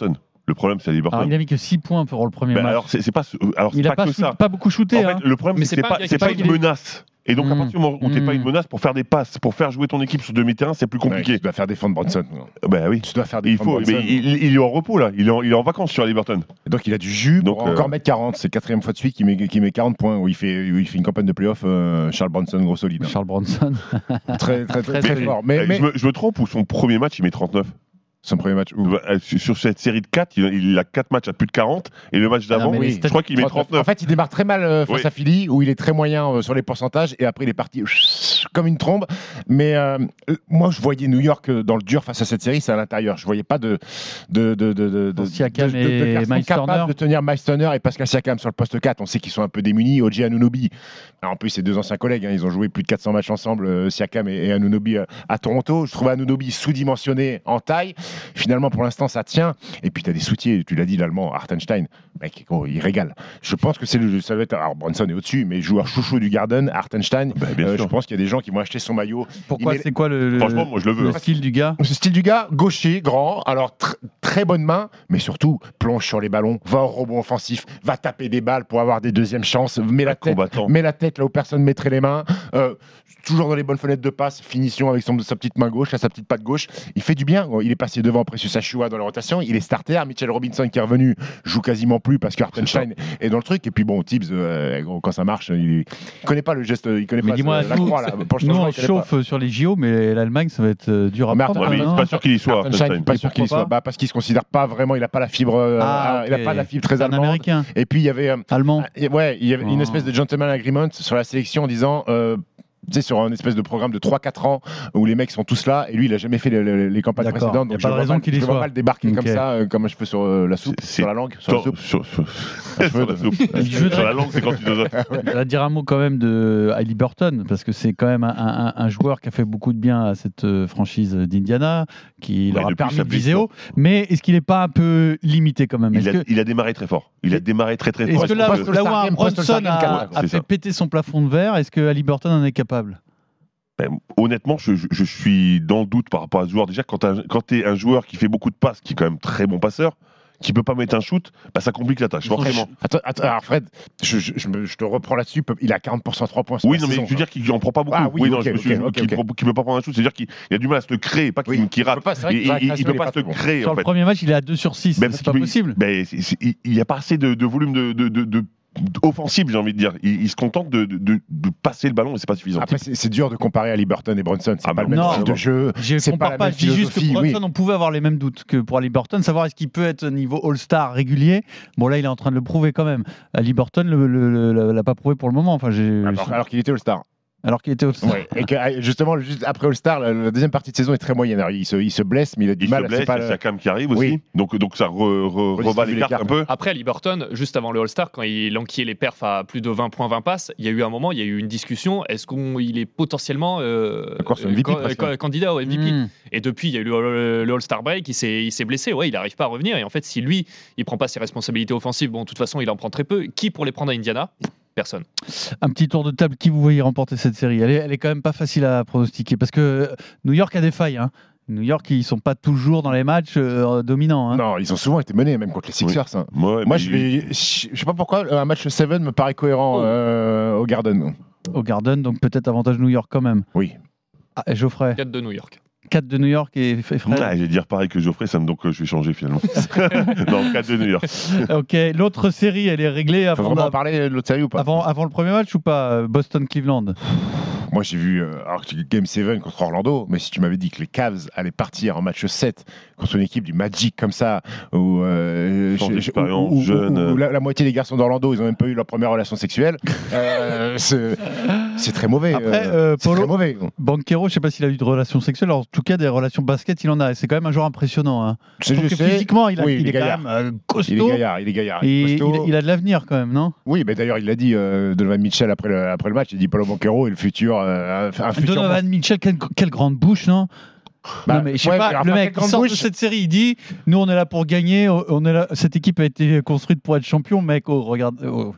Le problème, c'est Haliburton. Alors, il a mis que six points pour le premier Ben match. alors, c'est, c'est pas, alors, c'est il pas a pas, que shoot, ça. pas beaucoup shooté. En hein. fait, le problème, Mais c'est c'est que pas c'est un pas, c'est gars pas qui une est- menace. Et donc, à Mm. partir du moment où t'es Mm. pas une menace, pour faire des passes, pour faire jouer ton équipe sur demi-terrain, c'est plus Ouais, compliqué. tu dois faire défendre Bronson. Ben oui. Tu dois faire Il défendre faut, Bronson. mais il, il est en repos là, il est en, il est en vacances sur Haliburton. Donc il a du jus Donc, pour euh, encore mettre quarante. C'est la quatrième fois de suite qu'il met, qu'il met quarante points, où il fait, où il fait une campagne de playoff. euh, Charles Bronson, gros solide. hein. Charles Bronson. Très, très, très, Très très solide. fort. Mais, Euh, mais je, me, je me trompe ou son premier match il met trente-neuf. son premier match. où- Euh, Sur cette série de quatre, il, il a quatre matchs à plus de quarante et le match Ah non, d'avant, mais les je crois qu'il met trente-neuf. En fait, il démarre très mal euh, face Oui. à Philly, où il est très moyen euh, sur les pourcentages, et après il est parti comme une trombe. Mais euh, euh, moi, je voyais New York euh, dans le dur face à cette série, c'est à l'intérieur. Je voyais pas de de de de de, de, Siakam de- de- de et personnes Miles capables Turner. de tenir Miles Turner et Pascal Siakam sur le poste quatre. On sait qu'ils sont un peu démunis. O G Anunoby. Alors, en plus, c'est deux anciens collègues. hein, ils ont joué plus de quatre cents matchs ensemble, euh, Siakam et, et Anunoby euh, à Toronto. Je trouvais Anunoby sous-dimensionné en taille. Finalement, pour l'instant, ça tient. Et puis, tu as des soutiers. Tu l'as dit, l'allemand Hartenstein. Mec, gros, il régale. Je pense que c'est le, ça va être. Alors, Bronson est au-dessus, mais joueur chouchou du Garden, Hartenstein. Bah, bien euh, sûr. je pense qu'il y a des gens qui vont acheter son maillot. Pourquoi Il est- c'est quoi le, le- Franchement, moi je le veux. le hein. style du gars? Ce style du gars, gaucher, grand, alors tr- très bonne main, mais surtout plonge sur les ballons, va au rebond offensif, va taper des balles pour avoir des deuxièmes chances, met la tête, Combattant. met la tête là où personne mettrait les mains, euh, toujours dans les bonnes fenêtres de passe, finition avec son, sa petite main gauche, là, sa petite patte gauche, il fait du bien. Il est passé devant Precious Achiuwa dans la rotation, il est starter, Mitchell Robinson qui est revenu joue quasiment plus parce que Hartenstein est dans le truc, et puis bon, Tibbs, euh, gros, quand ça marche, il, est- il connaît pas le geste, il connaît Mais pas dis-moi, ce- la nous, croix là. Pour le Nous, changement, on il connaît pas. chauffe sur les J O, mais l'Allemagne, ça va être euh, dur à Mais prendre. Ouais, mais hein, je non suis pas sûr qu'il y soit. Hartenstein, Hartenstein. pas sûr qu'il y Pourquoi soit, pas bah, parce qu'il se considère pas vraiment, il a pas la fibre, euh, Ah, il a ok. pas la fibre très C'est un allemande. Américain, Et puis il y avait, euh, allemand. et ouais, il y avait une Oh. espèce de gentleman agreement sur la sélection en disant. Euh, tu sais, sur un espèce de programme de trois quatre ans où les mecs sont tous là, et lui il a jamais fait les, les- les campagnes D'accord. précédentes, Y a donc pas je de vois raison mal- qu'il y je vois soit. mal débarquer Ok. comme ça, euh, comme un cheveu sur euh, la soupe, C'est- sur la langue, sur la Sur, soupe. sur, sur- Un cheveu sur la de- soupe. Il joue Sur la langue, c'est quand tu dois. Je vais dire un mot quand même de Haliburton, parce que c'est quand même un, un- un joueur qui a fait beaucoup de bien à cette euh, franchise d'Indiana, qui Ouais, leur a depuis permis sa de viser haut. blessure. Mais est-ce qu'il n'est pas un peu limité quand même? Il Est-ce a, que, il a démarré très fort. Il a démarré très très est-ce fort. que là, Post- là où un All-Star Game, post- Bronson All-Star Game, a, quatre, a c'est fait ça. péter son plafond de verre, est-ce que Haliburton en est capable? Ben, honnêtement, je, je- je suis dans le doute par rapport à ce joueur. Déjà, quand tu es un joueur qui fait beaucoup de passes, qui est quand même très bon passeur, qui peut pas mettre un shoot, bah, ça complique la tâche, forcément. Attends, attends, alors Fred, je, je- je me- je te reprends là-dessus, il a quarante pour cent trois points sur Oui, la non, mais saison, je veux dire qu'il en prend pas beaucoup. Ah oui, non, ok, je me suis ok, ok, qu'il ok. ne peut pas prendre un shoot, c'est-à-dire qu'il il a du mal à se le créer, pas qu'il Oui, qu'il il rate. peut pas, c'est vrai Il, qu'il va il- il création, peut il est pas pas se le très bon. créer, Sur en le fait. premier match, il est à deux sur six, Ben, c'est parce pas qu'il- possible. ben, c'est- c'est- il n'y a pas assez de, de volume de, de, de, de- offensif, j'ai envie de dire. Il, il se contente de, de, de- de passer le ballon et c'est pas suffisant. Après, c'est c'est dur de comparer Haliburton et Bronson. C'est Ah pas bah le même non. style de jeu. Je c'est compare pas la pas, même je dis juste que philosophie, pour oui. Bronson, on pouvait avoir les mêmes doutes que pour Haliburton, savoir est-ce qu'il peut être niveau All-Star régulier. Bon, là, il est en train de le prouver quand même. Haliburton ne le, le, le- l'a pas prouvé pour le moment. Enfin, j'ai, Alors, alors qu'il était All-Star. alors qu'il était All-Star. Ouais. Et que, euh, justement, juste après All-Star, la, la deuxième partie de saison est très moyenne. Alors, il, se, il se blesse, mais il a du Il mal. se c'est blesse, pas il y a le- Siakam qui arrive aussi. Oui. Donc, donc ça re, re- Redistribue rebat les les cartes cartes. un peu. Après, Haliburton, juste avant le All-Star, quand il enquillait les perfs à plus de vingt points, vingt passes, il y a eu un moment, il y a eu une discussion. Est-ce qu'il est potentiellement euh, Encore sur M V P, can- presque. can- candidat au M V P? Mmh. Et depuis, il y a eu le, le All-Star break, il s'est, il s'est blessé. Ouais, il n'arrive pas à revenir. Et en fait, si lui, il prend pas ses responsabilités offensives, bon, de toute façon, il en prend très peu. Qui pour les prendre à Indiana? Personne. Un petit tour de table, qui vous voyez remporter cette série? Elle est, elle est quand même pas facile à pronostiquer parce que New York a des failles. Hein. New York, ils sont pas toujours dans les matchs euh, dominants. Hein. Non, ils ont souvent été menés, même contre les Sixers. hein. Ouais, Moi, mais je il- vais. Je je sais pas pourquoi, un match sept me paraît cohérent euh, au Garden. Au Garden, donc peut-être avantage New York quand même. Oui. Ah, et Geoffrey, quatre de New York. quatre de New York et F- Fred. Ouais, je vais dire pareil que Geoffrey, ça me... donc euh, je vais changer finalement. Non, quatre de New York. Ok, l'autre série, elle est réglée Faut avant, vraiment la- parler de l'autre série ou pas avant, avant le premier match ou pas? euh, Boston-Cleveland. Moi, j'ai vu euh, alors, que Game sept contre Orlando, mais si tu m'avais dit que les Cavs allaient partir en match sept contre une équipe du Magic comme ça, où, euh, Sans je- je- expérience, où- où- jeune, où euh. la, la moitié des garçons d'Orlando, ils ont même pas eu leur première relation sexuelle, euh, c'est c'est très mauvais. Après, euh, euh, c'est Polo- très mauvais. Banquero, je sais pas s'il a eu de relations sexuelles, alors, en tout cas des relations basket, il en a. Et c'est quand même un joueur impressionnant. Hein. C'est Je trouve juste que physiquement, il, a- oui, il est quand gaillard. même euh, Il est costaud. gaillard, il est gaillard. Et il est il, costaud. il a de l'avenir quand même, non? Oui, mais d'ailleurs, il l'a dit, euh, Donovan Mitchell après le, après le match, il dit Paulo Banquero est le futur, euh, un futur Donovan Mitchell, quelle, quelle grande bouche, non? Bah, non mais je sais ouais, pas, mais alors, le par mec quelle il grande sort de bouche cette série, il dit nous on est là pour gagner, on est là, cette équipe a été construite pour être champion, mec. Oh, regarde, oh.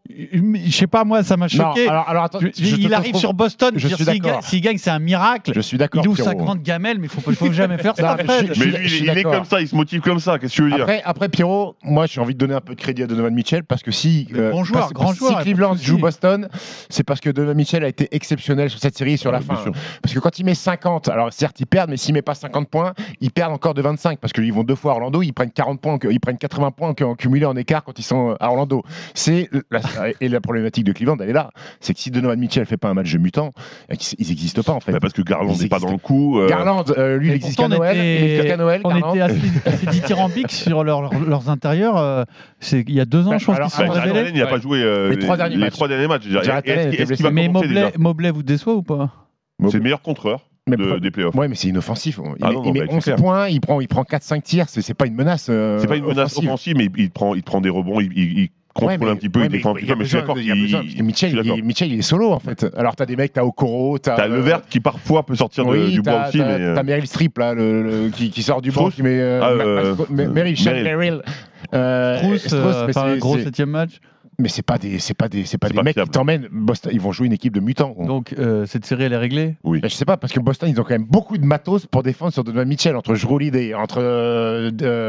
Je sais pas, moi, ça m'a choqué. Non, alors, alors attends, je, je il te arrive trouve... sur Boston. Je dire, suis s'il, d'accord. gagne, s'il gagne, c'est un miracle. Je suis d'accord. Il ouvre Pierrot. sa grande gamelle, mais il faut, pas, faut jamais faire ça. Non, Fred. je- je- Mais lui, je suis il est d'accord. comme ça, il se motive comme ça. Qu'est-ce que tu veux dire? Après, après Pierrot, moi j'ai envie de donner un peu de crédit à Donovan Mitchell parce que si, Mais bon joueur, parce- grand parce- joueur, si Cleveland pas de joue souci. Boston, c'est parce que Donovan Mitchell a été exceptionnel sur cette série et sur la Ouais, fin. bien sûr. Parce que quand il met cinquante, alors certes ils perdent, mais s'il met pas cinquante points, ils perdent encore de vingt-cinq parce qu'ils vont deux fois à Orlando, ils prennent quarante points, ils prennent quatre-vingts points en cumulé en écart quand ils sont à Orlando. C'est la, et la problématique de Cleveland, elle est là, c'est que si Donovan Mitchell fait pas un match de mutant, ils n'existent pas en fait. Bah, parce que Garland Ils n'est pas dans existent. le coup. euh, Garland, euh, lui, il Et existe pourtant, qu'à on Noël. était- Il existe qu'à Noël. On Garland. était assez, assez dithyrambiques sur leur- leur- leurs intérieurs. euh, c'est, il y a deux ans, Bah, je pense alors, qu'ils sont alors, Jarrett révélés. Allen, il n'a pas Ouais. joué euh, Les trois derniers les matchs. trois derniers matchs. déjà. Jarrett Allen Est-ce était est-ce blessé. qu'il va Mais commencer Mobley, déjà Mobley vous déçoit ou pas? C'est le meilleur contreur Mais de- pro- des playoffs. Ouais, mais c'est inoffensif. Il, Ah met- non, il non, met bah, c'est onze clair. points, il prend, il prend quatre cinq tirs, c'est, c'est pas une menace. euh, C'est pas une menace offensive. offensive, mais il prend, il prend des rebonds, il, il- il contrôle Ouais, mais- un petit peu, ouais, il défend un mais petit il y a peu, mais je suis besoin- d'accord il y a besoin, qu'il- parce que Mitchell, je suis il, d'accord. est- Mitchell, il est solo en fait. Alors t'as des mecs, t'as Okoro, t'as. T'as Levert qui parfois peut sortir de- Oui, du bois t'as, aussi, t'as, mais. euh, t'as Meryl Streep là, le, le- qui, qui sort du banc, Strauss qui met. euh, Ah, Ma- euh, Ma- Meryl, Sean Meryl. Meryl. Euh, Strauss, Strauss, euh, mais faire un c'est- gros c'est- septième match. mais c'est pas des, c'est pas des, c'est pas C'est des pas mecs fiable. qui t'emmènent. Boston, ils vont jouer une équipe de mutants. Donc euh, cette série, elle est réglée. Oui. Ben, je sais pas, parce que Boston, ils ont quand même beaucoup de matos pour défendre sur Donovan Mitchell, entre Jrue Holiday, entre euh,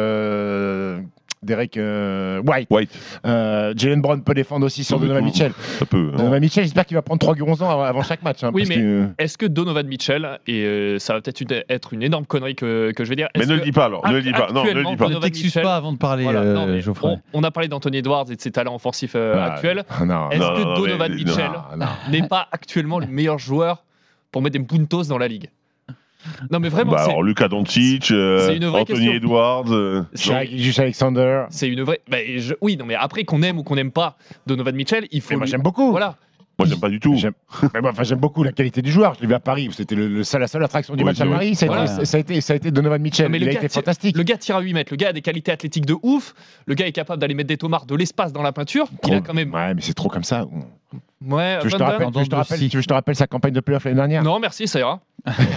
euh, Derek euh, White. White, Euh, Jalen Brown peut défendre aussi sur Oui, Donovan tout- Mitchell. ça peut. hein. Donovan Mitchell, j'espère qu'il va prendre trois gonzons avant, avant chaque match. hein, Oui, parce mais- que- Est-ce que Donovan Mitchell, et euh, ça va peut-être une- être une énorme connerie que, que je vais dire, Mais est-ce ne le que dis pas alors, ne le dis pas. Non, ne le actuellement, dis pas. Ne Donovan t'excuse Mitchell- pas avant de parler, Voilà, euh, non, mais Geoffrey. on, on a parlé d'Anthony Edwards et de ses talents offensifs euh, Ah, actuels. non, Est-ce non, que non, Donovan mais- Mitchell non, non. n'est pas actuellement le meilleur joueur pour mettre des puntos dans la ligue? Non, mais vraiment, Bah, c'est, alors, Luka Doncic, euh, c'est une vraie Anthony question. Edwards. euh, c'est- Shai Gilgeous Alexander. c'est une vraie. bah, je- oui, non, mais après qu'on aime ou qu'on n'aime pas Donovan Mitchell, il faut. Mais moi lui- j'aime beaucoup. Voilà. Moi, j'aime pas du tout. J'aime, mais moi, enfin, j'aime beaucoup la qualité du joueur. Je l'ai vu à Paris. C'était le, le seul- la seule attraction du Oui, match à c'est vrai. Paris. Ça a, Voilà. été, ça, a été, ça a été Donovan Mitchell. Non, mais Il le a gars été tire- fantastique. Le gars tire à huit mètres. Le gars a des qualités athlétiques de ouf. Le gars est capable d'aller mettre des tomards de l'espace dans la peinture. Il a quand même. Ouais, mais c'est trop comme ça. Ouais, Tu veux que je te Van rappelle, Damme. tu veux que je te rappelle, tu veux que je te rappelle sa campagne de playoff l'année dernière? Non, merci, ça ira.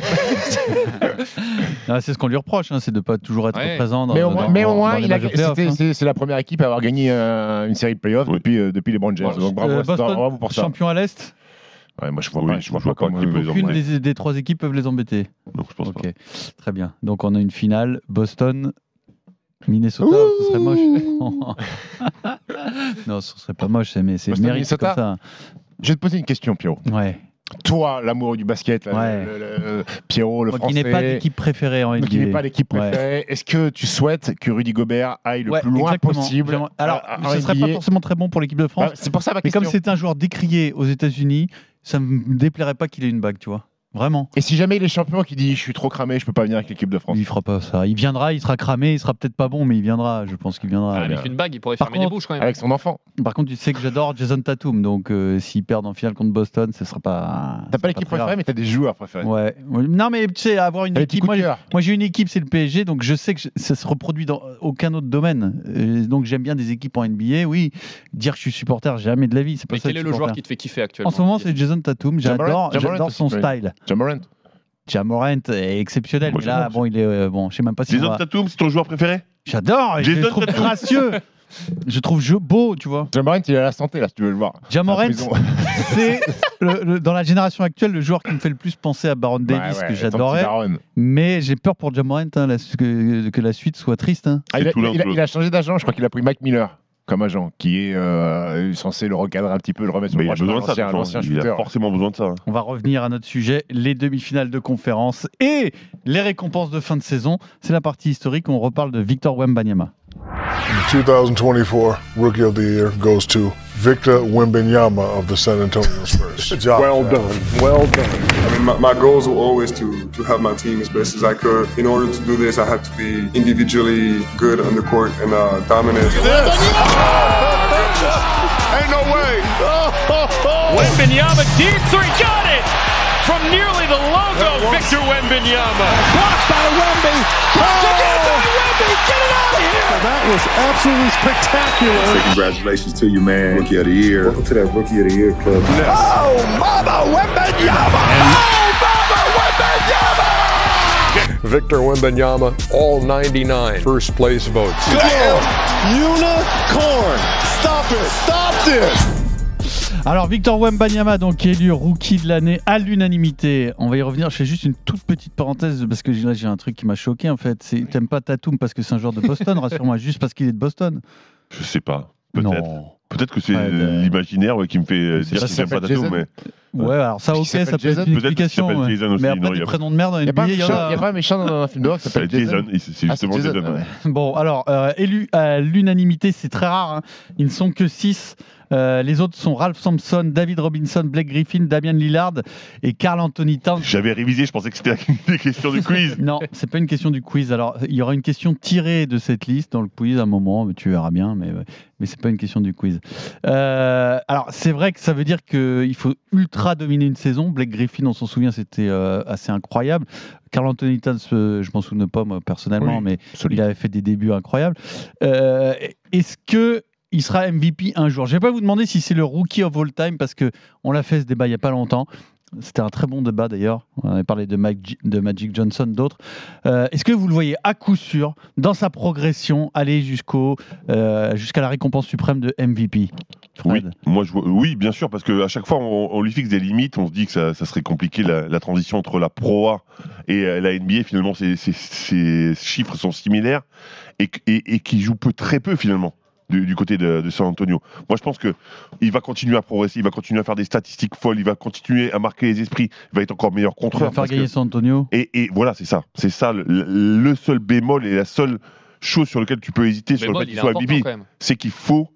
Ah, c'est ce qu'on lui reproche, hein, c'est de pas toujours être Ouais. présent dans, Mais au dans- moins, dans- mais au dans moins les il a, matchs de playoff, c'était- hein. c'est, c'est la première équipe à avoir gagné euh, une série de playoffs Oui. depuis, euh, depuis les Brown James. Voilà. Donc bravo, Euh, à Star- Boston, bravo pour ça. champion à l'Est. Ouais, moi je vois Oui, pas, je vois je vois pas pas comment. qui peut les Aucune embêter. des, des trois équipes peuvent les embêter. Non, je pense Ok, pas. très bien. Donc on a une finale, Boston, Minnesota, ce serait moche. Non, ce serait pas moche, c'est- mais c'est Boston, mérite c'est Minnesota. comme Je vais te poser une question, Pierrot. ça. Ouais. Toi, l'amoureux du basket, là, Ouais. le, le- le- Pierrot, le Moi français. qui n'ai pas d'équipe préférée en N B A. qui n'est pas l'équipe Ouais. préférée. Est-ce que tu souhaites que Rudy Gobert aille le Ouais, plus loin exactement. possible J'aimerais- Alors, à- à- en ce serait N B A? pas forcément très bon pour l'équipe de France. Bah, c'est pour ça ma mais question. comme c'est un joueur décrié aux États-Unis, ça me déplairait pas qu'il ait une bague, tu vois. Vraiment. Et si jamais il est champion qui dit je suis trop cramé, je peux pas venir avec l'équipe de France. Il fera pas ça. Il viendra, il sera cramé, il sera peut-être pas bon, mais il viendra. Je pense qu'il viendra. Ah, avec une bague, il pourrait Par fermer les contre, bouches quand même. Avec son enfant. Par contre, tu sais que j'adore Jason Tatum, donc euh, s'ils perdent en finale contre Boston, ce sera pas. T'as ce pas sera l'équipe très grave. préférée, mais t'as des joueurs préférés. Ouais. Ouais. Non, mais tu sais, avoir une T'as des petits équipe. coups Moi, de j'ai- cœur. moi, j'ai une équipe, c'est le P S G, donc je sais que je- ça se reproduit dans aucun autre domaine. Euh, donc j'aime bien des équipes en N B A. Oui, dire que je suis supporter, jamais de la vie. C'est pas Mais ça. quel est être le joueur supporter. qui te fait kiffer actuellement? En ce moment, c'est Jason Tatum. Ja Morant, J'adore, Ja Morant j'adore aussi, son oui. style. Ja Morant. Ja Morant est exceptionnel, Moi, mais là, j'adore bon, il est euh, bon. Je sais même pas si. on Jason va- Tatum, c'est ton joueur préféré? J'adore. Je le Jason trouve Tatum. gracieux. Je trouve jeu beau, tu vois. Ja Morant, il a la santé là, si tu veux le voir. Ja Morant, À la prison. c'est le- le- dans la génération actuelle le joueur qui me fait le plus penser à Baron Davis, Ouais, ouais, que ton j'adorais. petit Baron. Mais j'ai peur pour Ja Morant, hein, la- que, que la suite soit triste. hein. Ah, il, a, tout l'un il a- tout il a changé d'agent, je crois qu'il a pris Mike Miller comme agent, qui est euh, censé le recadrer un petit peu, le remettre sur Mais le il a droit besoin de ça. chemin, de toute l'ancien façon. Il shooter. a forcément besoin de ça. hein. On va revenir à notre sujet, les demi-finales de conférence et les récompenses de fin de saison. C'est la partie historique, on reparle de Victor Wembanyama. The twenty twenty-four Rookie of the Year goes to Victor Wembanyama of the San Antonio Spurs. Good job. Well man. done. Well done. I mean, my, my goals were always to, to help my team as best as I could. In order to do this, I had to be individually good on the court and uh, dominant. Ain't no way. Wembanyama, deep three, got it! From nearly the logo, Victor Wembanyama. Blocked by Wemby. Punched again by Wemby. Get it out of here! That was absolutely spectacular. Congratulations to you, man. Rookie of the Year. Welcome to that Rookie of the Year club. Oh, Mama Wembanyama! Oh, Mama Wembanyama! Victor Wembanyama, all ninety-nine first place votes. Unicorn! Stop it! Stop this! Alors Victor Wembanyama, donc élu rookie de l'année à l'unanimité. On va y revenir. Je fais juste une toute petite parenthèse parce que là j'ai un truc qui m'a choqué en fait. C'est, t'aimes pas Tatum parce que c'est un joueur de Boston, rassure-moi, juste parce qu'il est de Boston. Je sais pas. Peut-être. Non. Peut-être que c'est Ouais, de... l'imaginaire ouais, qui me fait dire qu'il n'aime pas Tatum. Mais... Ouais, alors ça, ok, ça peut Jason. être une Peut-être explication. qu'il s'appelle Jason aussi. Mais après, Non, des y a... prénoms de merde dans Il n'y a, a... a pas un méchant dans un film d'horreur qui s'appelle Jason. Jason. C'est justement ah, c'est Jason. Jason ouais. Bon, alors, euh, élu à l'unanimité, c'est très rare. Hein. Ils ne sont que six. Euh, les autres sont Ralph Sampson, David Robinson, Blake Griffin, Damian Lillard et Karl Anthony Towns. J'avais révisé, je pensais que c'était une question du quiz. Non, c'est pas une question du quiz. Alors, il y aura une question tirée de cette liste dans le quiz à un moment, mais tu verras bien, mais, mais c'est pas une question du quiz. Euh, alors, c'est vrai que ça veut dire qu'il faut ultra dominer une saison. Blake Griffin, on s'en souvient, c'était euh, assez incroyable. Karl Anthony Towns, euh, je m'en souviens pas moi personnellement, oui, mais solide. Il avait fait des débuts incroyables. Euh, est-ce que il sera M V P un jour? Je vais pas vous demander si c'est le rookie of all time parce que on l'a fait ce débat il y a pas longtemps. C'était un très bon débat d'ailleurs. On avait parlé de, Mag- de Magic Johnson, d'autres. Euh, est-ce que vous le voyez à coup sûr dans sa progression aller jusqu'au euh, jusqu'à la récompense suprême de M V P? Oui, moi je vois, oui, bien sûr, parce qu'à chaque fois on, on lui fixe des limites. On se dit que ça, ça serait compliqué la, la transition entre la Pro A et euh, la N B A. Finalement, ces, ces, ces chiffres sont similaires et, et, et qui jouent peu, très peu finalement. Du, du côté de, de San Antonio. Moi, je pense qu'il va continuer à progresser, il va continuer à faire des statistiques folles, il va continuer à marquer les esprits, il va être encore meilleur contreur. Il va faire gagner que... San Antonio. Et, et voilà, c'est ça. C'est ça le, le seul bémol et la seule chose sur laquelle tu peux hésiter sur le fait qu'il soit M V P, c'est qu'il faut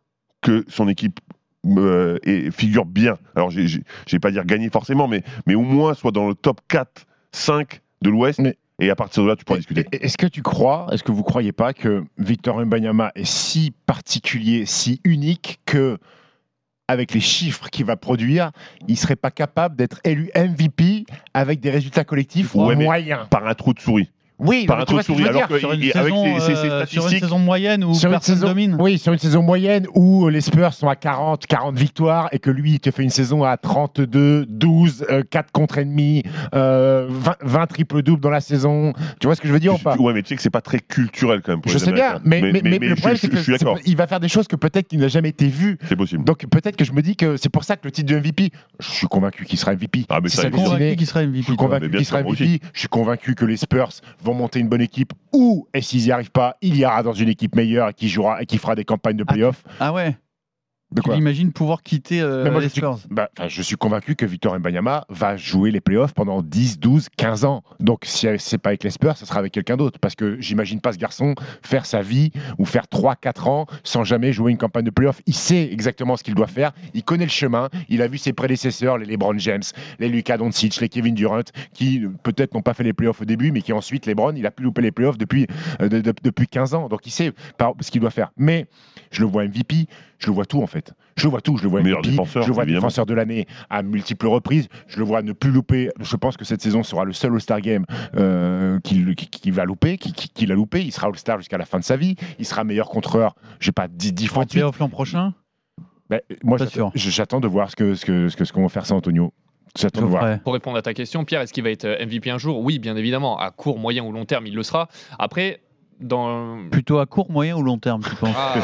que son équipe euh, et figure bien. Alors, je ne vais pas dire gagner forcément, mais, mais au moins soit dans le top quatre, cinq de l'Ouest. Mais... Et à partir de là, tu pourras discuter. Est-ce que tu crois, est-ce que vous croyez pas que Victor Wembanyama est si particulier, si unique que, avec les chiffres qu'il va produire, il serait pas capable d'être élu M V P avec des résultats collectifs ouais, moyens par un trou de souris? Oui, par un trou de souris. Alors que sur une, avec saison, ses, ses, ses euh, statistiques, sur une saison moyenne où sur personne saison, domine. Oui, sur une saison moyenne où les Spurs sont à quarante, quarante victoires et que lui, il te fait une saison à trente-deux, douze, euh, quatre contre ennemis, euh, vingt, vingt triple-doubles dans la saison. Tu vois ce que je veux dire tu, ou pas? Ouais, mais tu sais que c'est pas très culturel quand même. Pour je les sais bien, mais, mais, mais, mais, mais le problème, je, c'est qu'il va faire des choses que peut-être qu'il n'a jamais été vu. C'est possible. Donc peut-être que je me dis que c'est pour ça que le titre de M V P, je suis convaincu qu'il sera M V P. Ah, mais si ça je suis convaincu qu'il sera M V P. Je suis convaincu qu'il sera M V P. Je suis convaincu que les Spurs vont monter une bonne équipe ou et s'ils n'y arrivent pas, il ira dans une équipe meilleure et qui jouera et qui fera des campagnes de playoffs. Ah, ah ouais. De quoi? Tu imagines pouvoir quitter euh, moi, les je suis, Spurs? bah, je suis convaincu que Victor Wembanyama va jouer les playoffs pendant dix, douze, quinze ans. Donc si c'est pas avec les Spurs, ça sera avec quelqu'un d'autre. Parce que j'imagine pas ce garçon faire sa vie ou faire trois, quatre ans sans jamais jouer une campagne de playoffs. Il sait exactement ce qu'il doit faire. Il connaît le chemin. Il a vu ses prédécesseurs, les LeBron James, les Luka Doncic, les Kevin Durant, qui peut-être n'ont pas fait les playoffs au début, mais qui ensuite, LeBron, il a pu louper les playoffs depuis, euh, de, de, depuis quinze ans. Donc il sait ce qu'il doit faire. Mais je le vois M V P. Je le vois tout en fait. Je le vois tout. Je le vois M V P. Défenseur, je le vois évidemment. défenseur de l'année à multiples reprises. Je le vois ne plus louper. Je pense que cette saison sera le seul All-Star Game euh, qu'il qui, qui va louper, qu'il qui, qui a loupé. Il sera All-Star jusqu'à la fin de sa vie. Il sera meilleur contreur. Je sais pas dix, dix fois de suite. Playoff l'an prochain. Ben, moi, pas j'attends, sûr. j'attends de voir ce que ce que ce que ce qu'on va faire San Antonio. J'attends de voir. Pour répondre à ta question, Pierre, est-ce qu'il va être M V P un jour? Oui, bien évidemment. À court, moyen ou long terme, il le sera. Après. Dans... Plutôt à court, moyen ou long terme, tu penses? Ah,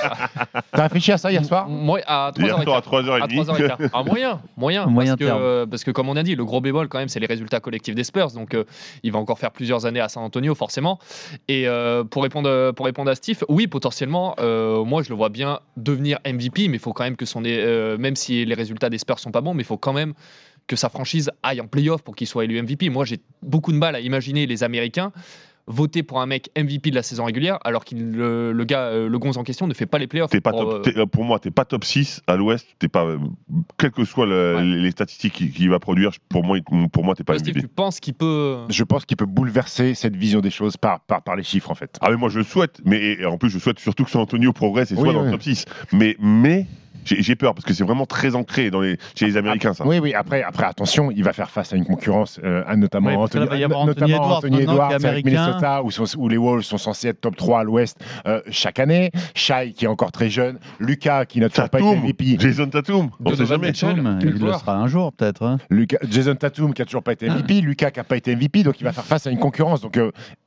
T'as réfléchi à ça hier soir? Moi, à trois heures à trois heures trente. À moyen, moyen. moyen parce, que, parce que, comme on a dit, le gros bémol, quand même, c'est les résultats collectifs des Spurs. Donc, euh, il va encore faire plusieurs années à San Antonio, forcément. Et euh, pour, répondre, pour répondre à Steve, oui, potentiellement, euh, moi, je le vois bien devenir M V P, mais il faut quand même que son. Euh, même si les résultats des Spurs sont pas bons, mais il faut quand même que sa franchise aille en playoff pour qu'il soit élu M V P. Moi, j'ai beaucoup de mal à imaginer les Américains voter pour un mec M V P de la saison régulière alors que le, le gars, euh, le gonze en question ne fait pas les playoffs. T'es pas pour, top, t'es, pour moi, t'es pas top six à l'Ouest. T'es pas, quelles que soient le, ouais. les statistiques qu'il, qu'il va produire, pour moi, pour moi t'es pas ouais, M V P. Tu penses qu'il peut... Je pense qu'il peut bouleverser cette vision des choses par, par, par les chiffres, en fait. Ah mais moi, je le souhaite. Mais et en plus, je souhaite surtout que San Antonio progresse et soit oui, dans oui. le top six. Mais... mais J'ai, j'ai peur parce que c'est vraiment très ancré dans les, chez les Américains, ça. Oui, oui. Après, après, attention, il va faire face à une concurrence, euh, notamment oui, Anthony, là, notamment Anthony Edwards, Anthony Edwards avec américain. Minnesota, où, sont, où les Wolves sont censés être top trois à l'Ouest euh, chaque année. Shai, qui est encore très jeune. Lucas, qui n'a toujours pas été M V P. Jason Tatum, on ne sait jamais. Tatum, il le sera un jour, peut-être. Hein. Lucas, Jason Tatum, qui n'a toujours pas été M V P. Lucas, qui n'a pas été M V P. Donc, il va faire face à une concurrence. Donc, euh,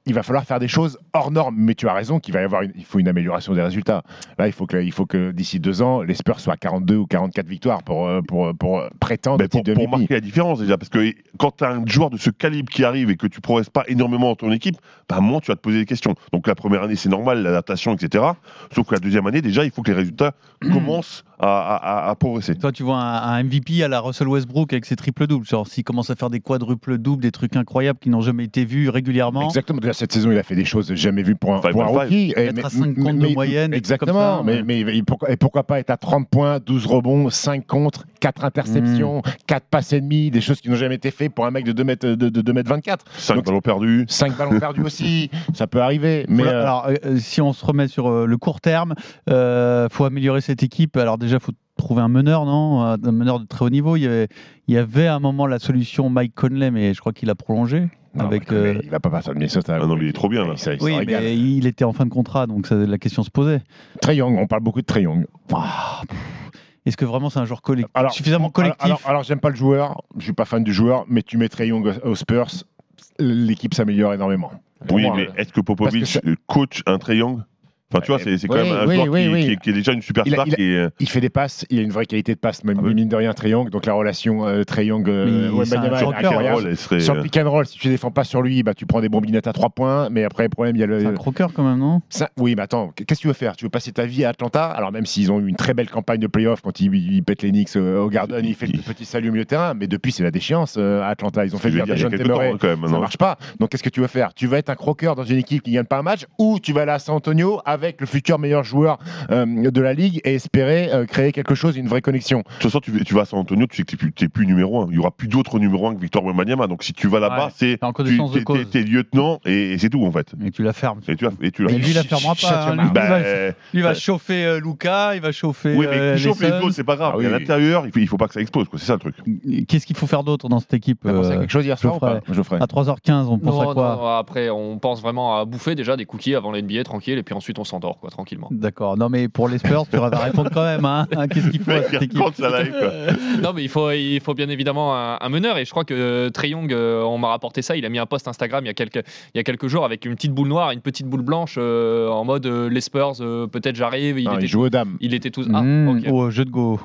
il va falloir faire des choses hors normes. Mais tu as raison qu'il va y avoir une, il faut une amélioration des résultats. Là, il faut que, il faut que d'ici deux ans, les Spurs soient à quarante-deux ou quarante-quatre victoires pour, pour, pour, pour prétendre mais pour, de pour marquer la différence déjà. Parce que quand tu as un joueur de ce calibre qui arrive et que tu ne progresses pas énormément dans ton équipe, bah, à un moment, tu vas te poser des questions. Donc la première année, c'est normal, l'adaptation, et cetera. Sauf que la deuxième année, déjà, il faut que les résultats commencent à, à, à progresser. Toi, tu vois un, un M V P à la Russell Westbrook avec ses triples-doubles. Genre, s'il commence à faire des quadruples-doubles, des trucs incroyables qui n'ont jamais été vus régulièrement. Exactement. Déjà, cette saison, il a fait des choses jamais vues pour un, pour un rookie. Être à cinq comptes de moyenne. Exactement. Mais, mais, mais pourquoi, et pourquoi pas être à trente points, douze rebonds, cinq contres, quatre interceptions, mmh. quatre passes et demie, des choses qui n'ont jamais été faites pour un mec de deux mètres, de, de deux mètres vingt-quatre. cinq ballons perdus. cinq ballons perdus aussi. Ça peut arriver. Mais voilà, euh... Alors, euh, si on se remet sur euh, le court terme, il euh, faut améliorer cette équipe. Alors, déjà, il faut trouver un meneur, non ? Un meneur de très haut niveau. Il y avait, il y avait à un moment la solution Mike Conley, mais je crois qu'il a prolongé. Non, avec, euh... Il va pas partir de Minnesota. Ah non, mais il est trop bien là. Ça, oui, mais il était en fin de contrat, donc ça, la question se posait. Trae Young, on parle beaucoup de Trae Young. Ah, est-ce que vraiment c'est un joueur collectif, alors, suffisamment collectif ? Alors, alors, alors j'aime pas le joueur, je suis pas fan du joueur, mais tu mets Trae Young aux Spurs, l'équipe s'améliore énormément. Pour oui, moi, mais est-ce que Popovich que ça... coach un Trae Young ? Enfin, tu vois, c'est, c'est quand oui, même un oui, joueur oui, qui, oui. Qui, qui est déjà une superstar. Il, a, il, qui a, est... il fait des passes, il a une vraie qualité de passe, même ah, oui. mine de rien, Trae Young. Donc la relation euh, Trae Young, euh, Wembanyama, sur, serait... sur le pick and roll, si tu défends pas sur lui, bah, tu prends des bombinettes à trois points. Mais après, le problème, il y a le. C'est un croqueur quand même, non ? Ça, oui, mais attends, qu'est-ce que tu veux faire ? Tu veux passer ta vie à Atlanta ? Alors même s'ils ont eu une très belle campagne de playoff quand ils, ils pètent les Knicks euh, au Garden, il fait le petit salut au milieu de terrain. Mais depuis, c'est la déchéance euh, à Atlanta. Ils ont fait le Jean Temeray. Ça marche pas. Donc qu'est-ce que tu veux faire ? Tu vas être un croqueur dans une équipe qui gagne pas un match, ou tu vas aller à San Antonio avec le futur meilleur joueur euh, de la ligue et espérer euh, créer quelque chose, une vraie connexion. De toute façon, tu, tu vas à San Antonio, tu sais que tu n'es plus, plus numéro un. Il n'y aura plus d'autres numéro un que Victor Wembanyama. Donc si tu vas là-bas, ouais, c'est tu es lieutenant et, et c'est tout en fait. Et tu la fermes. Et tu la, et tu la mais lui, il la fermera pas. Hein. Lui, bah, il va, euh, lui va chauffer euh, Luka, il va chauffer. Oui, mais euh, chauffe les autres, c'est pas grave. Ah, oui, à l'intérieur, il ne faut, faut pas que ça explose. Quoi. C'est ça le truc. Qu'est-ce qu'il faut faire d'autre dans cette équipe ? Tu as pensé à quelque chose hier soir ou pas ? À trois heures quinze, on pense non, à quoi ? non, après, on pense vraiment à bouffer déjà des cookies avant l'N B A tranquille, et puis ensuite on s'endort quoi, tranquillement. D'accord. Non, mais pour les Spurs, tu vas répondre quand même. Hein. Qu'est-ce qu'il faut à cette équipe ? Ça live, quoi. Non, mais il faut, il faut bien évidemment un, un meneur. Et je crois que Trae Young, euh, on m'a rapporté ça. Il a mis un post Instagram il y a quelques, il y a quelques jours avec une petite boule noire et une petite boule blanche euh, en mode euh, les Spurs, euh, peut-être j'arrive. Il, non, était, il joue aux dames. Il était tout. Ah, mmh, okay. Au jeu de go.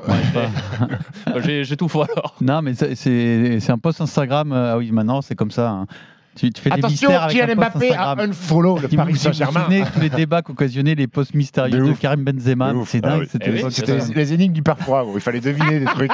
Ouais, j'ai, j'ai tout faux alors. Non, mais c'est, c'est, c'est un post Instagram. Euh, ah oui, maintenant c'est comme ça. Hein. Tu, tu fais Attention, des mystères avec Kylian Mbappé a unfollow le Paris Saint-Germain. Vous vous souvenez tous les débats qu'occasionnaient les posts mystérieux de, de Karim Benzema. C'est dingue. Ah oui. C'était, oui, c'était les, les énigmes du parfois. Il fallait deviner des trucs.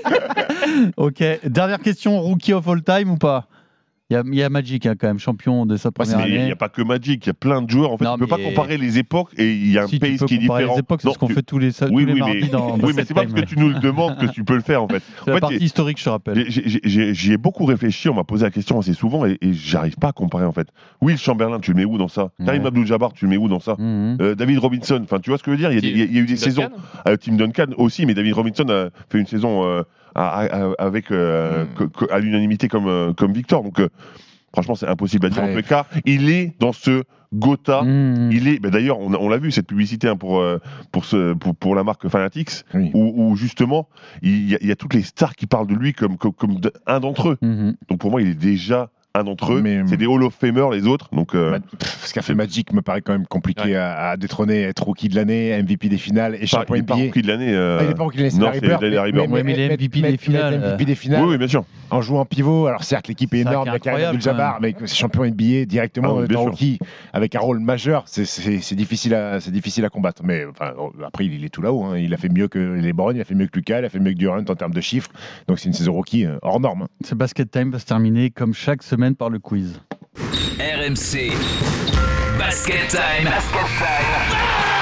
Ok. Dernière question, rookie of all time ou pas ? Il y, a, il y a Magic hein, quand même, champion de sa première ouais, année. Il n'y a pas que Magic, il y a plein de joueurs. En fait, non, tu ne peux pas comparer les époques et il y a un si, pace qui est différent. Les époques, c'est non, ce qu'on tu... fait tous les, tous oui, les oui, mardis mais... dans, dans Oui, mais c'est pas parce que tu nous le demandes que tu peux le faire en fait. C'est en la fait, partie historique, je te rappelle. J'ai, j'ai, j'ai, j'y ai beaucoup réfléchi, on m'a posé la question assez souvent et, et j'arrive pas à comparer en fait. Will Chamberlain, tu le mets où dans ça ? ouais. Karim Abdul-Jabbar, tu le mets où dans ça ? mm-hmm. euh, David Robinson, enfin tu vois ce que je veux dire ? Il y, y, y a eu des saisons. Euh, Tim Duncan aussi, mais David Robinson a fait une saison euh, à, à, avec euh, mm. que, que, à l'unanimité comme, euh, comme Victor. Donc euh, franchement, c'est impossible à dire. Ouais. En tout cas, il est dans ce Gotha. Mmh. Il est. Ben d'ailleurs, on, on l'a vu cette publicité hein, pour, euh, pour, ce, pour pour la marque Fanatics, oui. où, où justement il y, a, il y a toutes les stars qui parlent de lui comme comme, comme un d'entre eux. Mmh. Donc pour moi, il est déjà un d'entre eux, mais, c'est des Hall of Famers les autres. Donc, euh, ce qu'a fait Magic me paraît quand même compliqué ouais. à, à détrôner, être rookie de l'année, M V P des finales et champion N B A. Il n'est pas rookie de l'année. Euh... Ah, il n'est pas rookie de l'année, c'est non, Larry Bird. C'est Larry Bird. Mais, mais, mais, mais il est M V P des finales. M V P des finales. Oui, oui, bien sûr. En jouant pivot, alors certes l'équipe est, est énorme, il y a Karim Abdul-Jabbar, mais c'est champion N B A directement ah, oui, en rookie avec un rôle majeur, c'est, c'est, c'est, difficile à, c'est difficile à combattre. Mais enfin, après, il est tout là-haut. Hein. Il a fait mieux que LeBron, il a fait mieux que Luka, il a fait mieux que Durant en termes de chiffres. Donc c'est une saison rookie hors norme. Hein. Ce Basket Time va se terminer comme chaque semaine par le quiz. R M C Basket Time. Basket Time.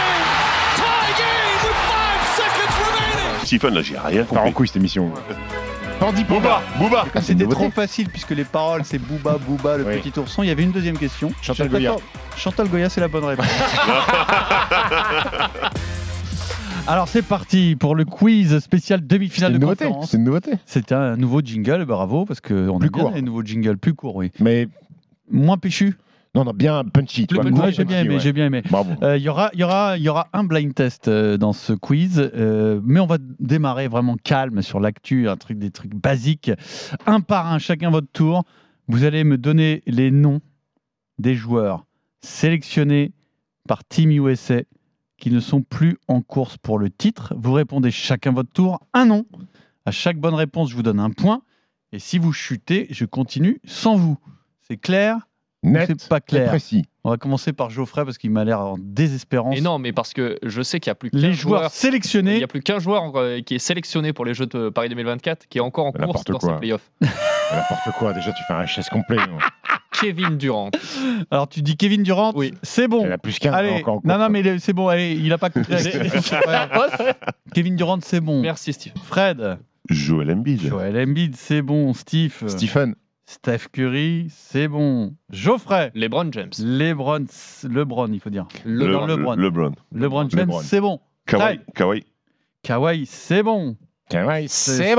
Stephen, là, j'ai rien compris. Par en couille cette émission. Tandis Booba, Booba. Ah, c'était trop facile puisque les paroles c'est Booba, Booba, le oui. petit ourson. Il y avait une deuxième question. Chantal Goya. Chantal Goya, c'est la bonne réponse. Alors c'est parti pour le quiz spécial demi-finale de conférence. C'est une nouveauté. C'est un nouveau jingle, bravo, parce qu'on a bien les nouveaux jingles plus courts, oui. Mais moins péchu. Non, non, bien punchy. Plus punchy, ouais, j'ai bien aimé, ouais. j'ai bien aimé. Il euh, y aura, y aura, y aura un blind test euh, dans ce quiz, euh, mais on va démarrer vraiment calme sur l'actu, un truc, des trucs basiques, un par un, chacun votre tour. Vous allez me donner les noms des joueurs sélectionnés par Team U S A qui ne sont plus en course pour le titre. Vous répondez chacun votre tour, un nom. À chaque bonne réponse, je vous donne un point. Et si vous chutez, je continue sans vous. C'est clair ? Net, c'est pas clair. Précis. On va commencer par Geoffrey parce qu'il m'a l'air en désespérance. Et non, mais parce que je sais qu'il n'y a plus qu'un les joueurs, joueurs sélectionnés. Il n'y a plus qu'un joueur euh, qui est sélectionné pour les Jeux de Paris deux mille vingt-quatre qui est encore en course dans ces playoffs. N'importe quoi, déjà tu fais un H S complet. Kevin Durant. Alors tu dis Kevin Durant, oui. C'est bon. Il a plus qu'un allez, encore en course. Non, non, mais c'est bon, allez, il n'a pas coupé. Kevin Durant, c'est bon. Merci Steve. Fred. Joel Embiid. Joel Embiid, c'est bon. Steve. Stephen. Steph Curry, c'est bon. Geoffrey. LeBron James. LeBron, LeBron, il faut dire. Le, Le, LeBron. LeBron. LeBron James, LeBron. c'est bon. Kawhi. Kawhi. Kawhi, c'est bon. Kawhi, C'est c'est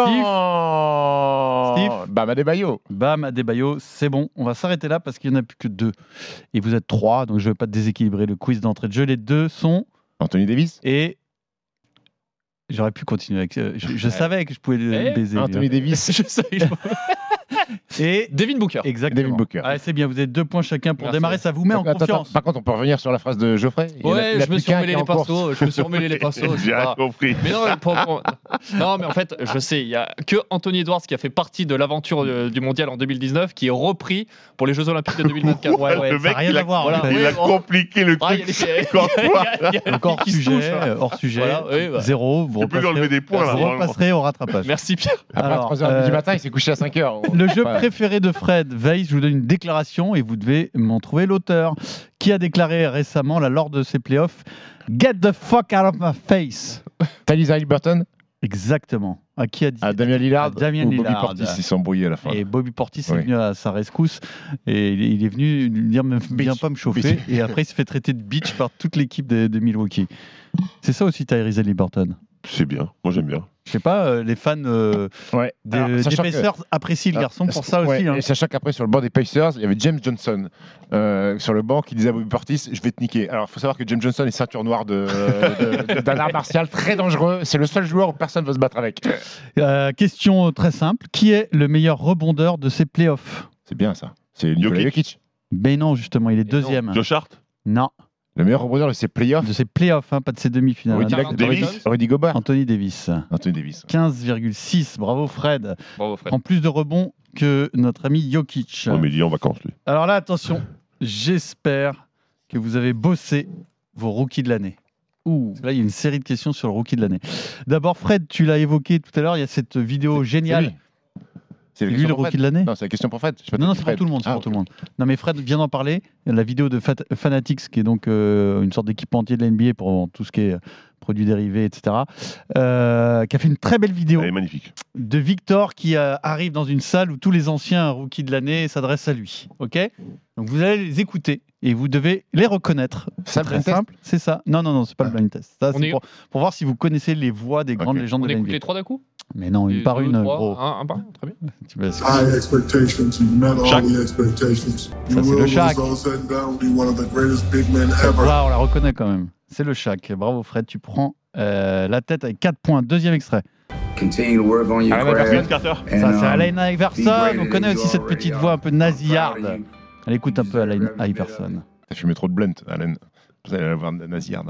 bon. Steve. Bam Adebayo. Bam Adebayo, c'est bon. On va s'arrêter là parce qu'il n'y en a plus que deux. Et vous êtes trois, donc je ne vais pas déséquilibrer le quiz d'entrée de jeu. Les deux sont Anthony Davis. Et j'aurais pu continuer avec. Je, je savais que je pouvais le Eh, baiser. Anthony Davis. Je sais. Et Devin Booker. Exactement. Devin Booker. Ah, c'est bien, vous êtes deux points chacun pour Merci. démarrer, ça vous met en Attends, confiance. attends, par contre, on peut revenir sur la phrase de Geoffrey. Il y en a- il y Ouais, en a je me plus suis qu'un emmêlé qui est les en course. pinceaux. Je me suis emmêlé les pinceaux. je sais J'ai pas. compris. Mais non, pour- pour- non, mais en fait, je sais, il y a que Anthony Edwards qui a fait partie de l'aventure euh, du mondial en deux mille dix-neuf qui est repris pour les Jeux Olympiques de deux mille vingt-quatre. Ouais, ouais, Le ça n'a mec, rien il à a- voir. voilà. en fait. Il Ouais, a bon. compliqué le Ah, il y truc. a les- Encore il y quoi a- il y a le Donc hors qui se sujet, touche, hein. hors sujet, Voilà, oui, bah. zéro. Vous Tu peux lui enlever des points, là, vous normalement. repasserez au rattrapage. Merci Pierre. Après, Alors, à trois heures euh, du matin, il s'est couché à cinq heures. Le jeu Ouais. préféré de Fred Weiss, je vous donne une déclaration et vous devez m'en trouver l'auteur. Qui a déclaré récemment, là, lors de ses playoffs, Get the fuck out of my face. Thalys Haliburton. Exactement. À qui a dit À Damien Lillard. À Damien ou Bobby Lillard. Portis, ils sont embrouillés à la fin. Et Bobby Portis est Oui. venu à sa rescousse et il est- il est venu lui dire me viens Bitch. pas me chauffer Bitch. et après il se fait traiter de bitch par toute l'équipe de, de Milwaukee. C'est ça aussi Tyrese Haliburton. C'est bien. Moi, j'aime bien. Je sais pas, euh, les fans euh, Ouais. des, Alors, des sachant que- Pacers apprécient le garçon pour ça Ouais, aussi. hein. Et sachant qu'après, sur le banc des Pacers, il y avait James Johnson euh, sur le banc qui disait à Bobby Portis je vais te niquer. Alors, il faut savoir que James Johnson est ceinture noire de, de- de- d'un art martial très dangereux. C'est le seul joueur où personne ne veut se battre avec. Euh, question très simple qui est le meilleur rebondeur de ces playoffs? C'est bien ça. C'est Nikola Jokic. Jokic. Ben non, justement, il est non. deuxième. Josh Hart. Non, Le meilleur rebondeur de ses playoffs. de ses playoffs, hein, pas de ses demi-finales. Rudy, hein. Carl Davis. Anthony Rudy Gobert. Anthony Davis. Anthony Davis. quinze virgule six, bravo Fred. Bravo Fred. Prend plus de rebonds que notre ami Jokic. Oh, mais il est en vacances, lui. Alors là, attention, j'espère que vous avez bossé vos rookies de l'année. Ouh, là, il y a une série de questions sur le rookie de l'année. D'abord, Fred, tu l'as évoqué tout à l'heure, il y a cette vidéo géniale. C'est C'est la lui question le pour rookie Fred. de l'année? Non, c'est la question pour Fred. Je sais pas Non, non, si c'est pour Fred. tout le monde. c'est Ah, pour tout ok. le monde. Non, mais Fred vient d'en parler. La vidéo de Fat- Fanatics, qui est donc euh, une sorte d'équipementier de la N B A pour tout ce qui est euh, produits dérivés, et cetera, euh, qui a fait une très belle vidéo Elle est magnifique. de Victor qui euh, arrive dans une salle où tous les anciens rookies de l'année s'adressent à lui. Ok? Donc vous allez les écouter et vous devez les reconnaître. Ça, C'est le très blind test simple. C'est ça. Non, non, non, c'est pas le blind test. Ça, On c'est est- pour, pour voir si vous connaissez les voix des grandes Ok. légendes On de la écoute N B A. les trois d'un coup. Mais non, une Les par deux, une, trois, gros. Un, un par un, très bien. Tu vas- High expectations, you met all Shaq. the expectations. You Ça, c'est will, le when Shaq. it's all said and done, be one of the greatest big men Cette ever. voix, on la reconnaît quand même. C'est le Shaq. Bravo Fred, tu prends euh, la tête avec quatre points. Deuxième extrait. Continue to work on your Allen craft. Iverson. Carter. and, Ça, c'est um, Allen be Iverson. greater On than connaît you aussi cette already petite are. voix un peu I'm proud of nasillarde. you. Elle écoute un peu Allen Iverson. T'as fumé trop de blunt, Allen. Vous allez avoir Naziard.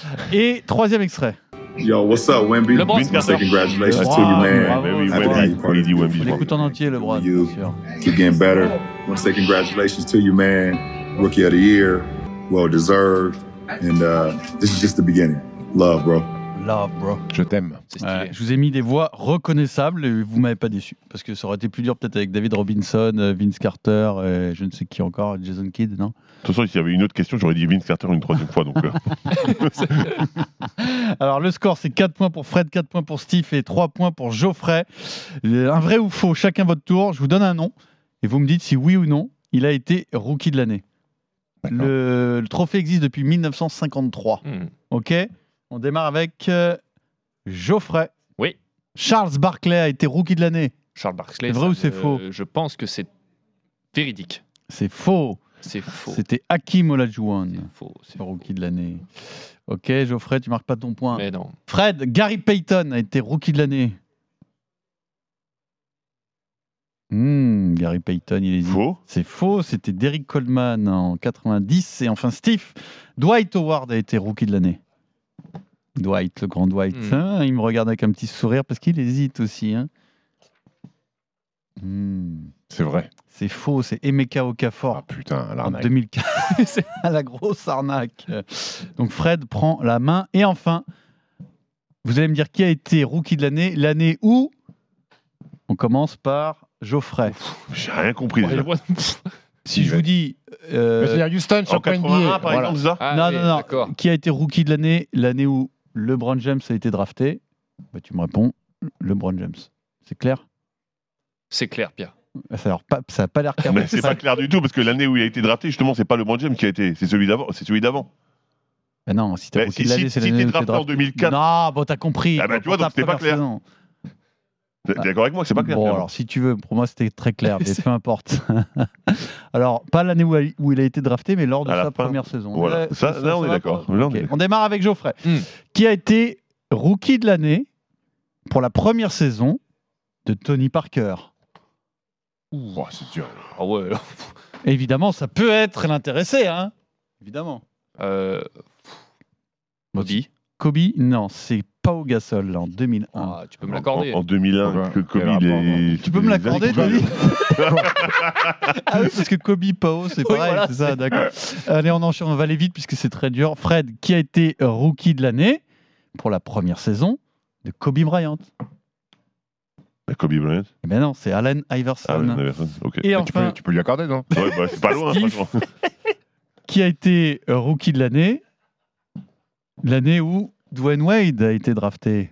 Et troisième extrait. Yo, what's up, Wemby? LeBron. I wanna say congratulations Wow, to you, man. bravo, Mais oui, bravo. I Wemby. got you part Il of dit the Wemby. On l'écoute en entier, le bras, bien You sûr. keep getting better. I want to say congratulations to you, man. Rookie of the year, well deserved. And uh, this is just the beginning. Love, bro. Love, bro. Je t'aime. C'est stylé. Ouais, je vous ai mis des voix reconnaissables et vous m'avez pas déçu. Parce que ça aurait été plus dur peut-être avec David Robinson, euh, Vince Carter, et je ne sais qui encore, Jason Kidd, non? De toute façon, s'il y avait une autre question, j'aurais dit Vince Carter une troisième fois. Donc, euh, Alors le score c'est quatre points pour Fred, quatre points pour Steve et trois points pour Geoffrey. Euh, Un vrai ou faux, chacun votre tour. Je vous donne un nom et vous me dites si oui ou non il a été rookie de l'année. Le, le trophée existe depuis mille neuf cent cinquante-trois. Hmm. Ok, on démarre avec euh, Geoffrey. Oui. Charles Barkley a été rookie de l'année. Charles Barkley. C'est vrai ça, ou c'est euh, faux? Je pense que c'est véridique. C'est faux. C'est faux. C'était Hakim Olajuwon, C'est faux. C'est le faux. rookie de l'année. Ok, Geoffrey, tu marques pas ton point. Mais non. Fred, Gary Payton a été rookie de l'année. Mmh, Gary Payton, il hésite. Faux. C'est faux, c'était Derrick Coleman en quatre-vingt-dix. Et enfin, Steve, Dwight Howard a été rookie de l'année. Dwight, le grand Dwight. Mm. Hein, il me regarde avec un petit sourire parce qu'il hésite aussi. Hein. Mm. C'est vrai. C'est faux, c'est Emeka Okafor. Ah putain, En l'arnaque. deux mille quatre. C'est la grosse arnaque. Donc Fred prend la main. Et enfin, vous allez me dire qui a été rookie de l'année. L'année où on commence par Geoffrey. J'ai rien compris déjà. Si je vous dis. euh, C'est-à-dire Houston, En champion N B A. quatre-vingt-un, par Voilà. exemple, c'est ça Ah, non, oui, non, non. d'accord. Qui a été rookie de l'année, l'année où LeBron James a été drafté. Bah, tu me réponds, LeBron James. C'est clair? C'est clair, Pierre. Ça n'a pas, ça a pas l'air clair. Mais c'est pas clair du tout parce que l'année où il a été drafté, justement, c'est pas le LeBron James qui a été, c'est celui d'avant. C'est celui d'avant. Bah non, si t'as Mais rookie si- de l'année, si- c'est si l'année t'es où t'es drafté en drafté. deux mille quatre. Non, bon, t'as compris. Ah bah, Pour tu vois, ta donc c'était pas première clair. saison. T'es d'accord avec moi que c'est pas clair. Bon, finalement. alors si tu veux, pour moi c'était très clair, mais peu importe. Alors, pas l'année où, il- où il a été drafté, mais lors de À la sa fin. première saison. Voilà. Ouais, Ça, là, on est va d'accord. pas Là, on Ok. est d'accord. On démarre avec Geoffrey, Hmm. qui a été rookie de l'année pour la première saison de Tony Parker. Oh, c'est dur. Ah ouais. Évidemment, ça peut être l'intéressé, hein. Évidemment. Euh, Bobby. Kobe, non, c'est Pau Gasol là, en deux mille un. Ah, tu peux me En, l'accorder. en deux mille un, que Kobe, Quel il rapport, est. Tu peux me l'accorder, les années Tony Ah oui, parce que Kobe, Pau, c'est Oui, pareil, voilà, c'est ça, d'accord. Allez, on enchaîne, on va aller vite puisque c'est très dur. Fred, qui a été rookie de l'année pour la première saison de Kobe Bryant? Bah, Kobe Bryant. Eh ben non, c'est Allen Iverson. Ah, ouais, Iverson. Ok. Et Tu enfin, peux, tu peux lui accorder, non? Ouais, bah, c'est pas loin, Steve. franchement. qui a été rookie de l'année l'année où Dwayne Wade a été drafté?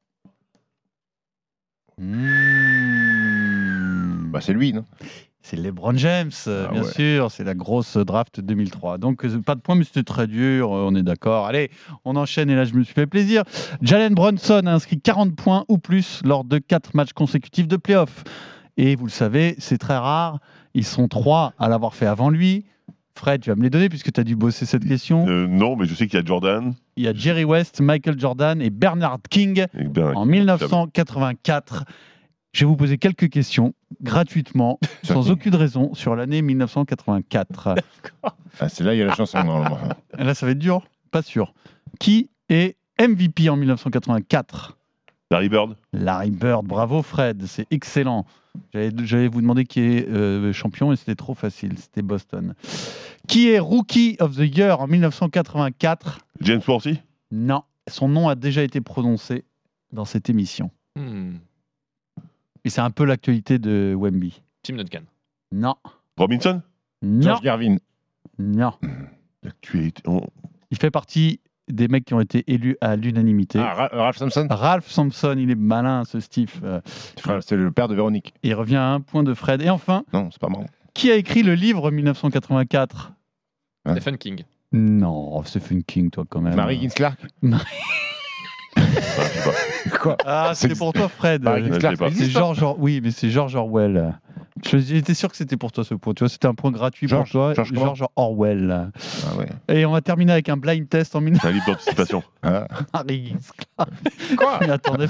Hmm. Bah, c'est lui, non? C'est LeBron James, euh, Ah bien ouais. sûr. C'est la grosse draft deux mille trois. Donc, euh, pas de points, mais c'était très dur. euh, On est d'accord. Allez, on enchaîne. Et là, je me suis fait plaisir. Jalen Brunson a inscrit quarante points ou plus lors de quatre matchs consécutifs de playoff. Et vous le savez, c'est très rare. Ils sont trois à l'avoir fait avant lui. Fred, tu vas me les donner puisque tu as dû bosser cette question. Euh, non, mais je sais qu'il y a Jordan. Il y a Jerry West, Michael Jordan et Bernard King Et ben, en mille neuf cent quatre-vingt-quatre. Je vais vous poser quelques questions gratuitement, sans aucune raison, sur l'année mille neuf cent quatre-vingt-quatre. Ah, c'est là, il y a la chanson, normalement. Là, ça va être dur, pas sûr. Qui est M V P en mille neuf cent quatre-vingt-quatre? Larry Bird. Larry Bird, bravo Fred, c'est excellent. J'allais j'allais vous demander qui est euh, champion et c'était trop facile, c'était Boston. Qui est Rookie of the Year en mille neuf cent quatre-vingt-quatre? James Worthy. Non, son nom a déjà été prononcé dans cette émission. Hmm. Et c'est un peu l'actualité de Wemby. Tim Duncan. Non, Robinson. non, George Garvin. non. L'actualité. on- Il fait partie des mecs qui ont été élus à l'unanimité. Ah, Ra- Ralph Sampson. Ralph Sampson, il est malin, ce Steve. Euh, Frère, c'est le père de Véronique. il revient à un point de Fred. Et enfin, Non, c'est pas marrant. qui a écrit le livre mille neuf cent quatre-vingt-quatre? Hein Stephen King. Non, Stephen King, toi, quand même. Marie Ginslark. Ah, je sais pas. Quoi? Ah, c'est pour toi, Fred. Marie je Ginslark, sais pas. ça C'est existe, hein. George Or- Oui, mais c'est George Orwell. Je- J'étais sûr que c'était pour toi ce point. Tu vois, c'était un point gratuit George- pour toi. George comment George Orwell. Ah ouais. Et on va terminer avec un blind test en mille C'est un livre d'anticipation. Ah. Marie Ginslark. Quoi? Mais attendez.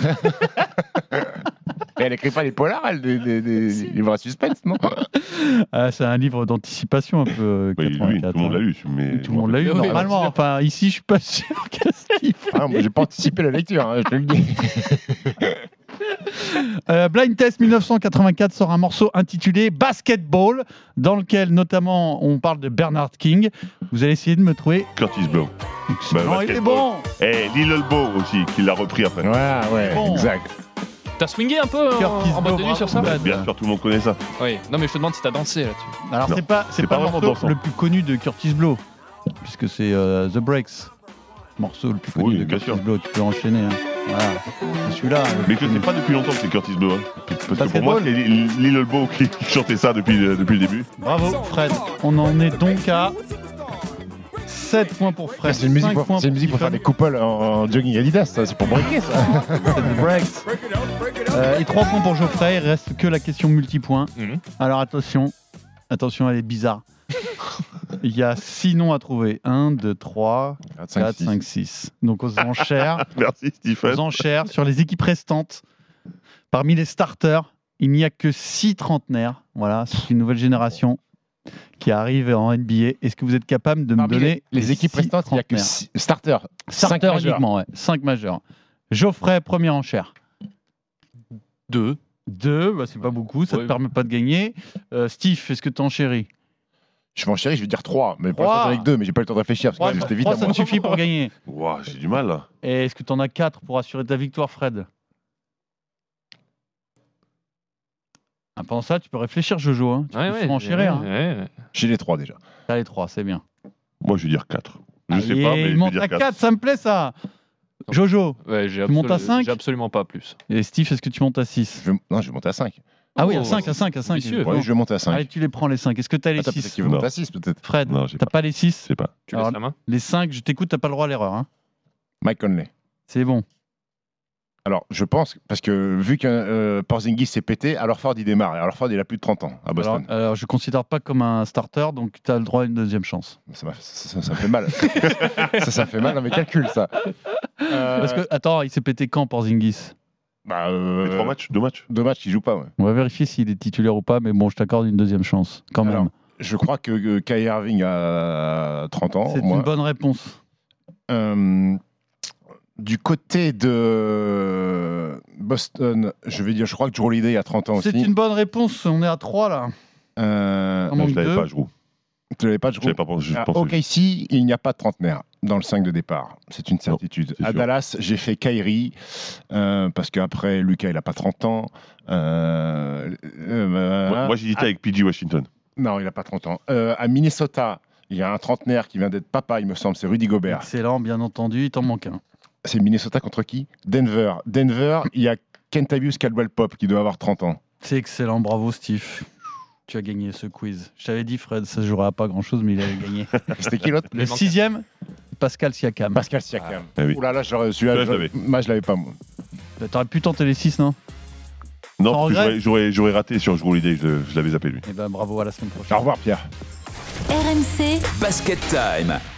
Elle écrit pas les polars, elle, des, des, des livres à suspense, non? Ah, c'est un livre d'anticipation un peu. euh, Oui, lui, quatre-vingt-quatre, tout le monde l'a hein. lu. Mais Tout le monde l'a eu Oui, normalement. oui, Enfin, ici, je suis pas sûr qu'est-ce qu'il fait. Ah, moi, j'ai pas anticipé la lecture, hein, je te le dis. Euh, Blind Test mille neuf cent quatre-vingt-quatre sort un morceau intitulé Basketball, dans lequel notamment on parle de Bernard King. Vous allez essayer de me trouver. Curtis Blow. Excellent, Bah, il est basketball. bon. Et Lil Bo aussi, qui l'a repris après. Ouais, ouais, Bon. exact. T'as swingé un peu en, Curtis en boîte de Blow, nuit sur ça? bravo. Bien sûr, tout le monde connaît ça. Oui. Non, mais je te demande si t'as dansé là-dessus. Alors Non, c'est pas c'est c'est pas, pas le vraiment morceau dansant. le plus connu de Curtis Blow, puisque c'est euh, The Breaks, morceau le plus connu Oui, de bien Curtis sûr. Blow. Tu peux enchaîner. Hein. Voilà. C'est celui-là. hein, le Mais plus je sais connu. pas depuis longtemps que c'est Curtis Blow. Hein. Parce que pour Basketball. moi, c'est Lil Bo qui qui chantait ça depuis, le- depuis le début. Bravo Fred. On en est donc à sept points pour Fred. C'est une musique, cinq pour, points c'est une musique pour faire des couples en, en jogging Adidas, ça, c'est pour breaker ça. C'est The Breaks. Euh, et trois points pour Geoffrey. Il reste que la question multipoint. Mhm. Alors attention, attention, elle est bizarre. Il y a six noms à trouver. un, deux, trois, quatre, cinq, six. Donc aux enchères, Merci aux Stephen. enchères sur les équipes restantes, parmi les starters, Il n'y a que six trentenaires. Voilà, c'est une nouvelle génération qui arrive en N B A. Est-ce que vous êtes capable de me Parmi donner les, les équipes restantes, il n'y a que six starters. Starter uniquement, ouais. cinq majeurs. Geoffrey, premier en chair. Deux. Deux, bah, c'est pas beaucoup, ça ne Ouais. te permet pas de gagner. Euh, Steve, est-ce que tu en chéris? Je vais en chérir, je vais dire trois. Mais pour Trois. l'instant, j'en ai que deux, mais j'ai pas eu le temps de réfléchir. Parce Trois, que c'était vite trois, à ça moi. te suffit pour gagner. Ouah, j'ai du mal là. Et est-ce que tu en as quatre pour assurer ta victoire, Fred? Ah, pendant ça, tu peux réfléchir, Jojo. Hein. Tu Ouais, peux ouais, enchérir. Hein. ouais, ouais. J'ai les trois déjà. T'as les trois, c'est bien. Moi, je vais dire quatre. Je Allez, sais pas, mais il je vais monte dire à quatre. quatre, ça me plaît ça. Jojo, Ouais, j'ai Tu montes à absolu- cinq? j'ai absolument pas plus. et Steve, est-ce que tu montes à six? Je vais- Non, je vais monter à cinq. Ah oui, Oh, à cinq, à cinq, à cinq. vicieux. évidemment. Oui, je vais monter à cinq. Allez, tu les prends les cinq. Est-ce que tu as les Attends, six? peut-être qu'il va Non. monter à six, peut-être. Fred, Non, j'ai t'as pas. pas les six? Je sais pas. Tu Alors, laisses la main Les cinq, je t'écoute, t'as pas le droit à l'erreur. Hein. Mike Conley. C'est bon. Alors, je pense, parce que vu que euh, Porzingis s'est pété, alors Ford il démarre. Et alors Ford il a plus de trente ans à Alors, Boston. alors, je considère pas comme un starter, donc tu as le droit à une deuxième chance. Ça, m'a- ça, ça- ça fait mal. ça, ça fait mal dans mes calculs, ça. Euh, Parce que, attends, il s'est pété quand, Porzingis? bah, euh, Les trois matchs, deux matchs. Deux matchs, il joue pas. Ouais. On va vérifier s'il est titulaire ou pas, mais bon, je t'accorde une deuxième chance, quand Alors, même. Je crois que euh, Kyrie Irving a trente ans. C'est moi. une bonne réponse. Euh, du côté de Boston, je vais dire, je crois que Drew Holiday a trente ans aussi. C'est une bonne réponse, on est à trois là. Euh, On Moi, manque je l'avais deux. pas, je trouve. tu l'avais pas, Drew? Je l'avais pas pensé. Je À pensais. O K C, il n'y a pas de trentenaire dans le cinq de départ. C'est une certitude. c'est à sûr. Dallas, j'ai fait Kyrie, euh, parce qu'après, Lucas, il n'a pas trente ans. Euh, euh, Moi, moi, j'hésitais à- avec P G Washington. Non, il n'a pas trente ans. Euh, à Minnesota, il y a un trentenaire qui vient d'être papa, il me semble, c'est Rudy Gobert. Excellent, bien entendu, il t'en manque un. C'est Minnesota contre qui? Denver. Denver, il y a Kentavious Caldwell-Pope qui doit avoir trente ans. C'est excellent, bravo Steve. Tu as gagné ce quiz. Je t'avais dit, Fred, ça ne jouera à pas grand-chose, mais il avait gagné. C'était qui l'autre? Le sixième, Pascal Siakam. Pascal Siakam. Ah oui. Ouh là là, j'aurais- celui-là, Celui-là, je j'aurais- l'avais. moi, je l'avais pas, moi. T'aurais pu tenter les six, non? Non, Sans parce que regret j'aurais- j'aurais j'aurais raté sur Drew Holiday, je, je l'avais zappé lui. Eh ben bravo, à la semaine prochaine. Au revoir, Pierre. R M C Basket Time.